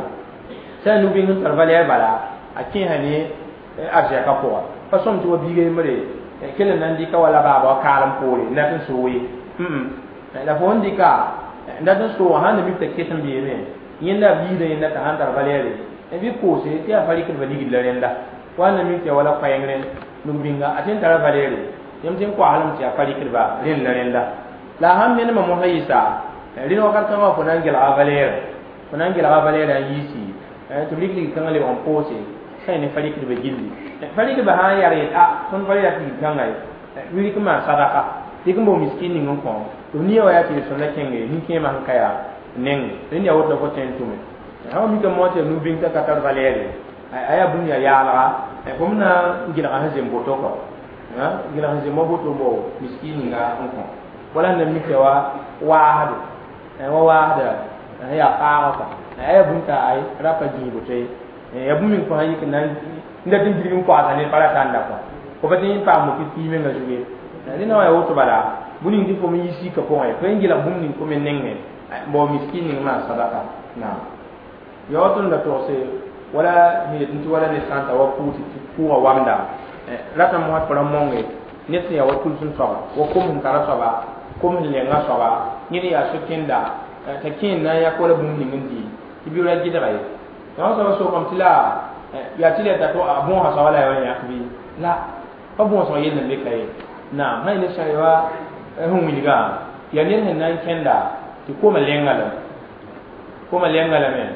sa nu binga tarvale bala akin hani arja ka po fa som to bige mare kele nan dika wala baba kalam pore na tin sowe mm la fon dika nda tin so ha ne mi te ketan bi ne yenda bi de yenda ta han tarvale e bi ko se ti a fali ke bali gilarenda wana mi te wala fayengren numbinga atin tara valere yam tin ko alam ti a fali ke ba ren larenda la ham ne ma mo hayisa rin o kan ma fonan gel a valere fonan gel a valere yisi e to ligli kan le on pose sai ne fali ke be gilli fali ke ba ha yare a son fali ya ti kan ai wi ke ma sadaka dikumbo miskini ngon ko to ni o ya ti so na kenge ni ke ma kaya neng ni ya wodo ko ten tume ha mi ka mote nu bin ka katar valere aya bunya ya la e komna ngila ha zem boto ko ha ngila ha zem boto bo miskini nga onko wala na mi ke wa wahadu e wa wahada ya ka ka aya bunta ai rapa ji bote e ya bumi ko hayi kan nda din din ko ata ne para tanda ko ko batin pa mo ki mi nga juge ni na ya woto bala buni ndi fo mi yisi ka ko ai ko ngila bumni ko men nenge bo miskini ma sadaka na yotun da to se wala ni tinti wala ne santa wa puti ku wa wanda rata mo hat para monge net ya wa kulsun sawa wa ko mun kara sawa ko mun le nga sawa ni ya so kinda ta kin na ya ko la bun ni ngindi ibira gidara yi ya so so kom tila ya tile ta to abon ha sawa la ya bi la pa bon so yin ne kai na mai ne shaywa hun mi ga ya ne nan kenda ti ko ma lengala ko ma lengala me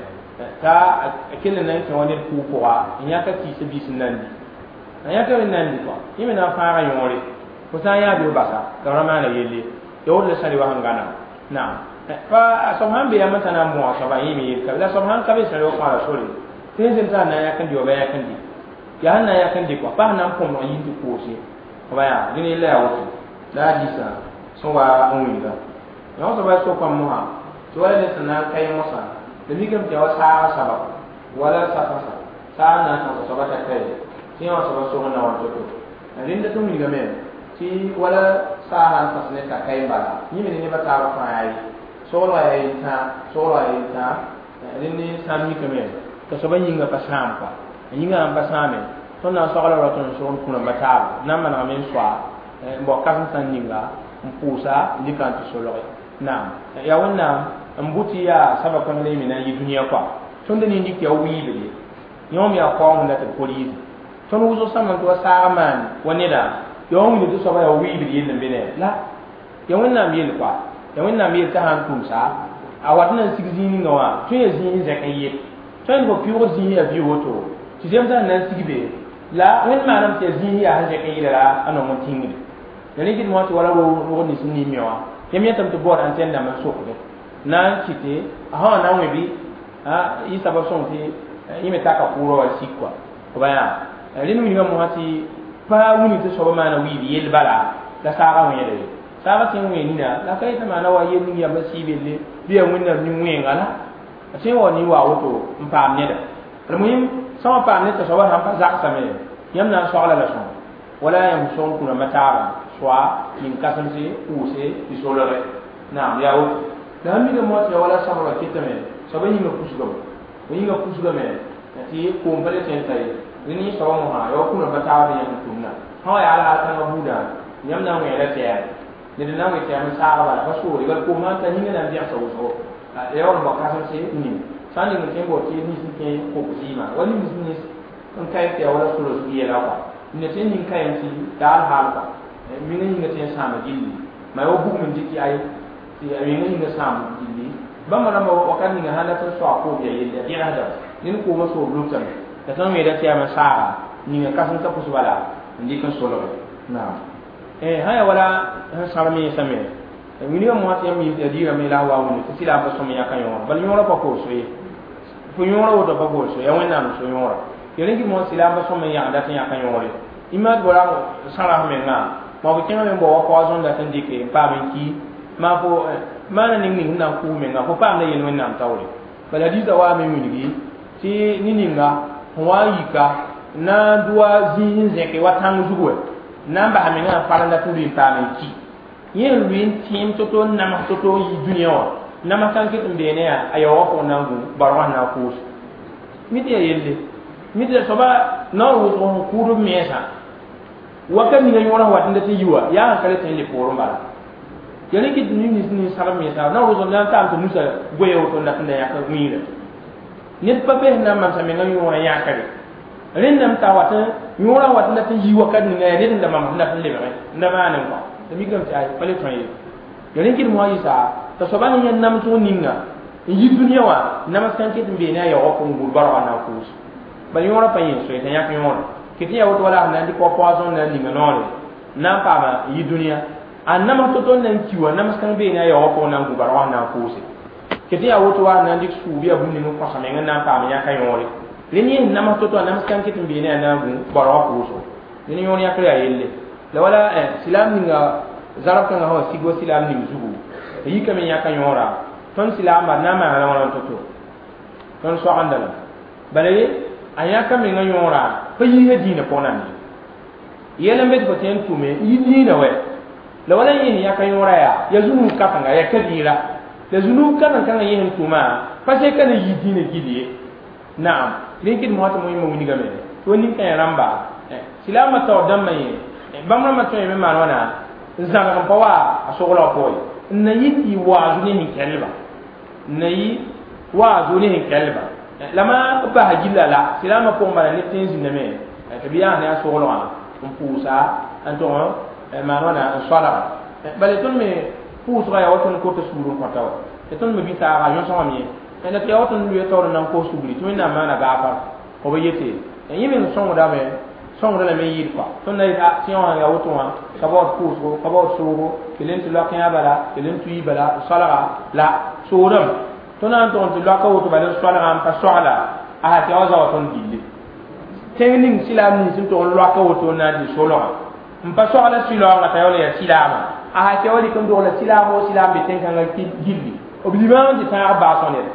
ta akille nan ke wani ku ko wa inya ka ti se bisin nan di anya ka nan di ko yime na fara yore ko sa ya bi basa garama na yele yo le sari wa hangana na fa asomhan be amata na mo so ba yime ka la somhan ka be sari wa fara sori tin sin ta na ya kan di o ba ya kan di ya han na ya kan di ko fa na pom no yin di ko si ko ba ya ni le ya wo da di sa so wa on wi da yo so ba so ko mo ha to wala ne sana kai mo sa da migam ta wasa sabab wala safasa sana ta sabata kai ti wa sabab so na wa to rin da to migame ti wala sahan fasne ka kai bala ni me ne ba ta ba fa ai so la ai ta so la ai ta rin ni san mi kame to so ban yinga pasam pa yinga pasame to na so la ro to so ko na mata na man amen swa mbo ka san ninga mpusa ndikan to so lo na ya wannan mbuti ya saba kan le mina yi duniya kwa tunda ni ndik ya wibe yom ya kwa mun da ta police ton wuzo saman to saraman wanida yom ni to saba ya wibe yin nan bene la ya wannan mi kwa ya wannan mi ta han tumsa a wannan sigzini ngawa to ya zini zakaye ton go piwo zini ya biwo to ti zemta nan sigbe la wen manam te zini ya han zakaye la anon mun tingi da ni gid mo to wala wo ni sunni miwa yemi tam to bor antenda man so ko na kite aha na webi ah yi sabab son ti yime taka kuro wa sikwa ko baya linu mi ngam hati pa wuni to so ma na wibi yel bala la sara woni de sara tin wi ni na la kai ta mana wa yel ni ya basibe le biya wonna ni wi ngala ase woni wa woto mpam ne da almuhim sama pa ne to so wa han pa zak same yam na so ala la son wala yam son kuna matara swa yin kasamse use isolore na ya wo da mi da mo ya wala sabara kitame sabani me kusugo ni ga kusugo me ti ko mbale ten tay ni so mo ha yo kuna batawa be yan tunna ha ya ala ta buda nyam na ngere te ya ni na ngere te am sa ba ba so ri ba ko ma ta hinga na biya so so ya on ba ka san se ni sani ngi tembo ti ni sin ke ko zima wani business on kai te wala so ro biya la ba ni te ni kai ti dal hal ba mi ngi ngi te sama gilli ma yo bu min diki ay ti mi ngi ngi sama gilli ba ma na ma wakan ni hala ta so ko biya yelle ya hada ni ko ma so lu tan ta tan me da ti ama sa ni ngi ka san ka pusu bala ndi kan so lo na eh haya wala sarami same mi ni mo ati mi ya dira me la wa woni ti la ba so me ya kan yo bal yo la pa ko so yi fu yo la woto pa ko so ya wona no so yo ra yele ki mo sila ba so me ya da tan ya kan yo re imad bora sara me na ma ko kenga me bo ko azon da tan dike pa men ki ma fo mana ning ning na ku me nga fo pa me yen wona tawre bal hadiza wa me mi ni ti ni ninga wa yika na duwa zin zeke watang zuwe namba hamina faranda tuli pame ki yen ruin tim toto nama toto yi dunia wa nama kan kitum bene ya ayo ko nangu barwa na kus miti ya yelle miti soba na wo ko kuru mesa waka mi ngani wona watinde ti yiwa ya kale tin le poro mala yele ki duni ni ni sala mesa na wo zo na tam to musa goyo to nda ya ka mira net pape na man sa me ngani wona ya kale rindam ta wata yura wata na tin yiwa kan ne ne da mam na tin lebe nda ma nan ko da mi gam ta ay pale tan yi yaren kin mo isa ta so ban yan nam to ninga yi duniya wa namaskan kitin be na ya ko ngul barwa na ku ba yura pa yin so ta ya kan yura kiti ya wato wala nan di ko poison na ninga nore na pa ba yi duniya an nama to ton nan kiwa namaskan be na ya ko na ngul barwa na ku kiti ya wato wa nan di su biya bunni mu ko samenga na pa ma ya kan yura leni nama toto nama skan kitin bi ne na gu baro ko so leni yoni akra yelle la wala eh silam ninga zarab kan ho sigo silam ning zugu yi kamen ya kan yora ton silam ba nama ala wala toto ton so andala balé aya kamen nga yora fa yi hedi na pona ni yele mbet ko ten tume yi ni na we la wala yin ya kan yora ya ya zunu ka tanga ya kadira la zunu kan kan yin tuma fa se kan yi dine gidiye na'am linkin mo hata muhimu ni game to ni kan ramba silama to damma yi bamra ma to me manona zanga kan pawa asogola ko na yiti wazu ni kelba na yi wazu ni kelba lama ba hajilla la silama ko mara ni tinzi ne me to biya ne asogola on pusa anto manona sala bale ton me pusa ya waton ko to suru ko taw ton me bita ga yon sama mi ena te awton luye tawra nan ko subli to ina mana gafa ko be yete en yimi son da me son da me yir kwa to na ida si on ya woto wa kabot kuso kabot suru kelen tu la kan bala kelen tu ibala sala la suram to nan to tu la ka woto bala sala am ka sala a te awaza waton dille tengning silam ni sin to la ka woto na di solo mpa sala silo ngata yole ya silama a te wali kam do la silamo silam be tenkanga gilli obliman di ta ba sonere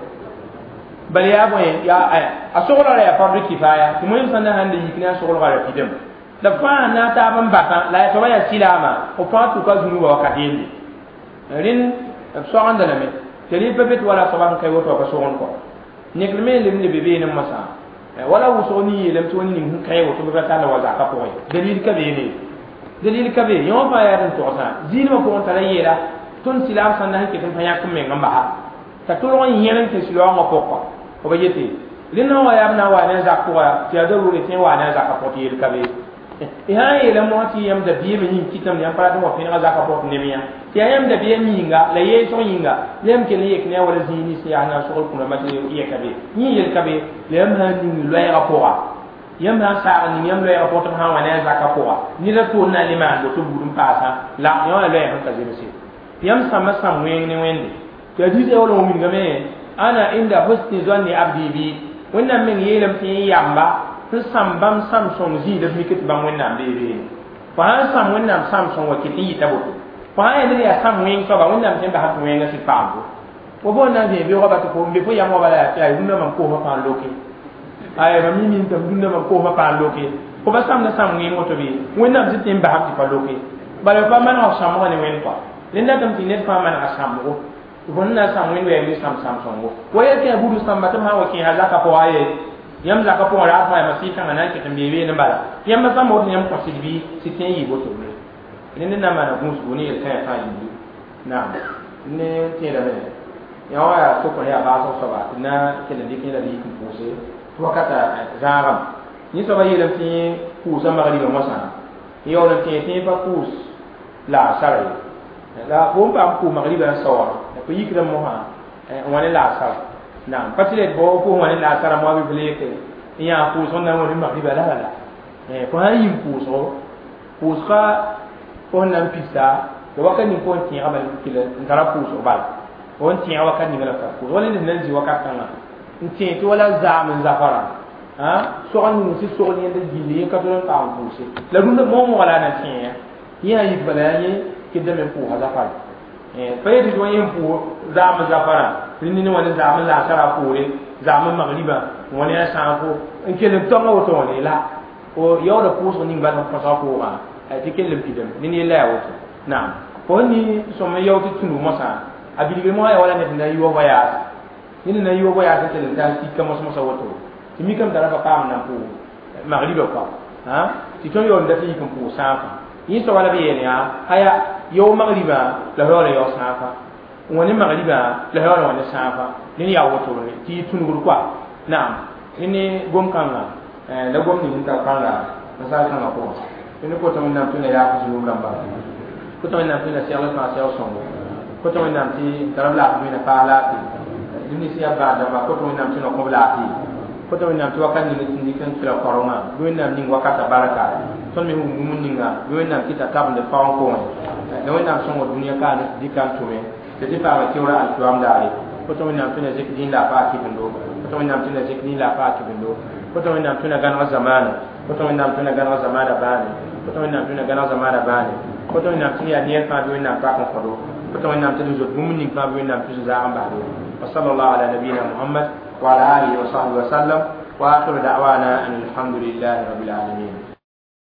bal ya boy ya asogla ya fardu kifaya kuma yin sanan hande yikina asogla ga pidem da fa na ta ban baka la ya toba ya silama o fa tu ka zunu wa kadindi rin so anda na me teli pepet wala saban kay woto ka sogon ko neklme lim ne bebe ne masa wala wusoni lim to ni hun kay woto be ta la waza ka ko dalil ka be ne dalil ka be yo fa ya ran to sa zino ko on tala yera ton silam sanan ke tan fanya kum me ngamba ha ta to ron yeren ke silo ngo pokko ko be yeti linna wa ya na wa na zakko wa ti ado ru tin wa na zakka poti yel kabe e ha yele mo ti yam da biye me yin kitam yam para mo fin zakka pot ne miya ti yam da biye mi nga la ye so yinga lem ke ne yek ne wala zini si ana so ko na ma ti ye kabe ni yel kabe lem ha ni lo ya rapora yam ha sa ni yam lo ya rapora ha wa na zakka poa ni da to na liman do to budum pasa la yo la ya ka zini si yam sama sam wen ne wende to di de wala min game ana inda husni zanni abdi bi wannan min yelam tin yamba to sambam samson zi da mikit bam wannan be be fa sam wannan samson wa kiti tabo fa ya ne ya sam wen so ba wannan tin ba ha wen ga sipango ko bo na be be roba to ko be fo yamo bala ya dunna man ko ma pa loke ay ba mi min tam dunna man ko ma pa loke ko ba sam na sam wen moto bi wannan tin ba ha ti pa loke bala fa man ha sam ne wen ko linda tam tin net fa man asam ko bonna sam wen we mi sam sam songo waya ke budu sam batam ha wake ha zaka ko aye yam la ka pon ra fa ma si kan nan ke tambe we ne bala yam ma sam mo yam ko silbi sitin yi boto ne ne na ma na gun su ne ka fa yi na ne te da ne ya wa ya to ko ya ba so so ba na ke da dikin da yi kun pose to kata zaram ni so ba yi da fi ku sa ma ri ba masa yo na te te ba ku la sare la ko ba ku ma ri ba so wa ko yi kira mo ha wani la sare na patile bo ko wani la sare mo bi bele ke ya ku so na wani ma ri ba la la eh ko ha yi ku so ku ska ko na pista da wakan ni ko ti abal kila ngara ku so bal on ti wakan ni ngala ku wala ni nan ji wakan kan nti to wala zaman zafara ha so kan ni si so ni da gili ka to ta ku se la dun mo mo wala na ti ya yi bala yi kidda men ku ha zafara eh fa yi do yin ku zaman zafara ni ni wani zaman la sara ku re zaman magriba wani ya sa ko in ke le to ma to ne la o yo da ku so ni ba ta fa ko ha a cikin limfidin ni ne la ya wato na'am ko ni so me yo tunu masa abili mo ya wala ne na yo waya ni na yo waya ta tele ta ti kama so wato ti mi kam dara ba kam na ko magriba ko ha ti to yo nda ti kan ko safa ni so wala be ne ya haya yo magriba la hore yo safa woni magriba la hore woni safa ni ya wato ne ti tunu kwa na'am ni gom kanga eh la gom ni ta kanga na sa kanga ko ini ko tamen nam tuna ya ko zulum lamba ko tamen nam tuna siya ma siya songo ko tamen nam ti darab la mi na pala ti dini siya ba da ba ko tamen nam tuna ko la ti ko tamen nam tuwa kan ni ni kan tira koroma do nam ni wakata baraka ton mi mun ninga do nam kita tab de fa ko do nam songo dunia kan di kan tume te ti pa ti ora al tuam dai ko tamen nam tuna zikri la pa ki bindo ko tamen nam tuna zikri la pa ki bindo ko tamen nam tuna gan wa zamana ko tamen nam tuna gan wa zamana bani koto nam tuna gana zamana bani koto nam tuna niya fa bi nam ta ko do koto nam tuna zo mumni fa bi nam tuna za amba do sallallahu ala nabiyina muhammad wa ala alihi wa sahbihi wa sallam wa akhiru da'wana alhamdulillahi rabbil alamin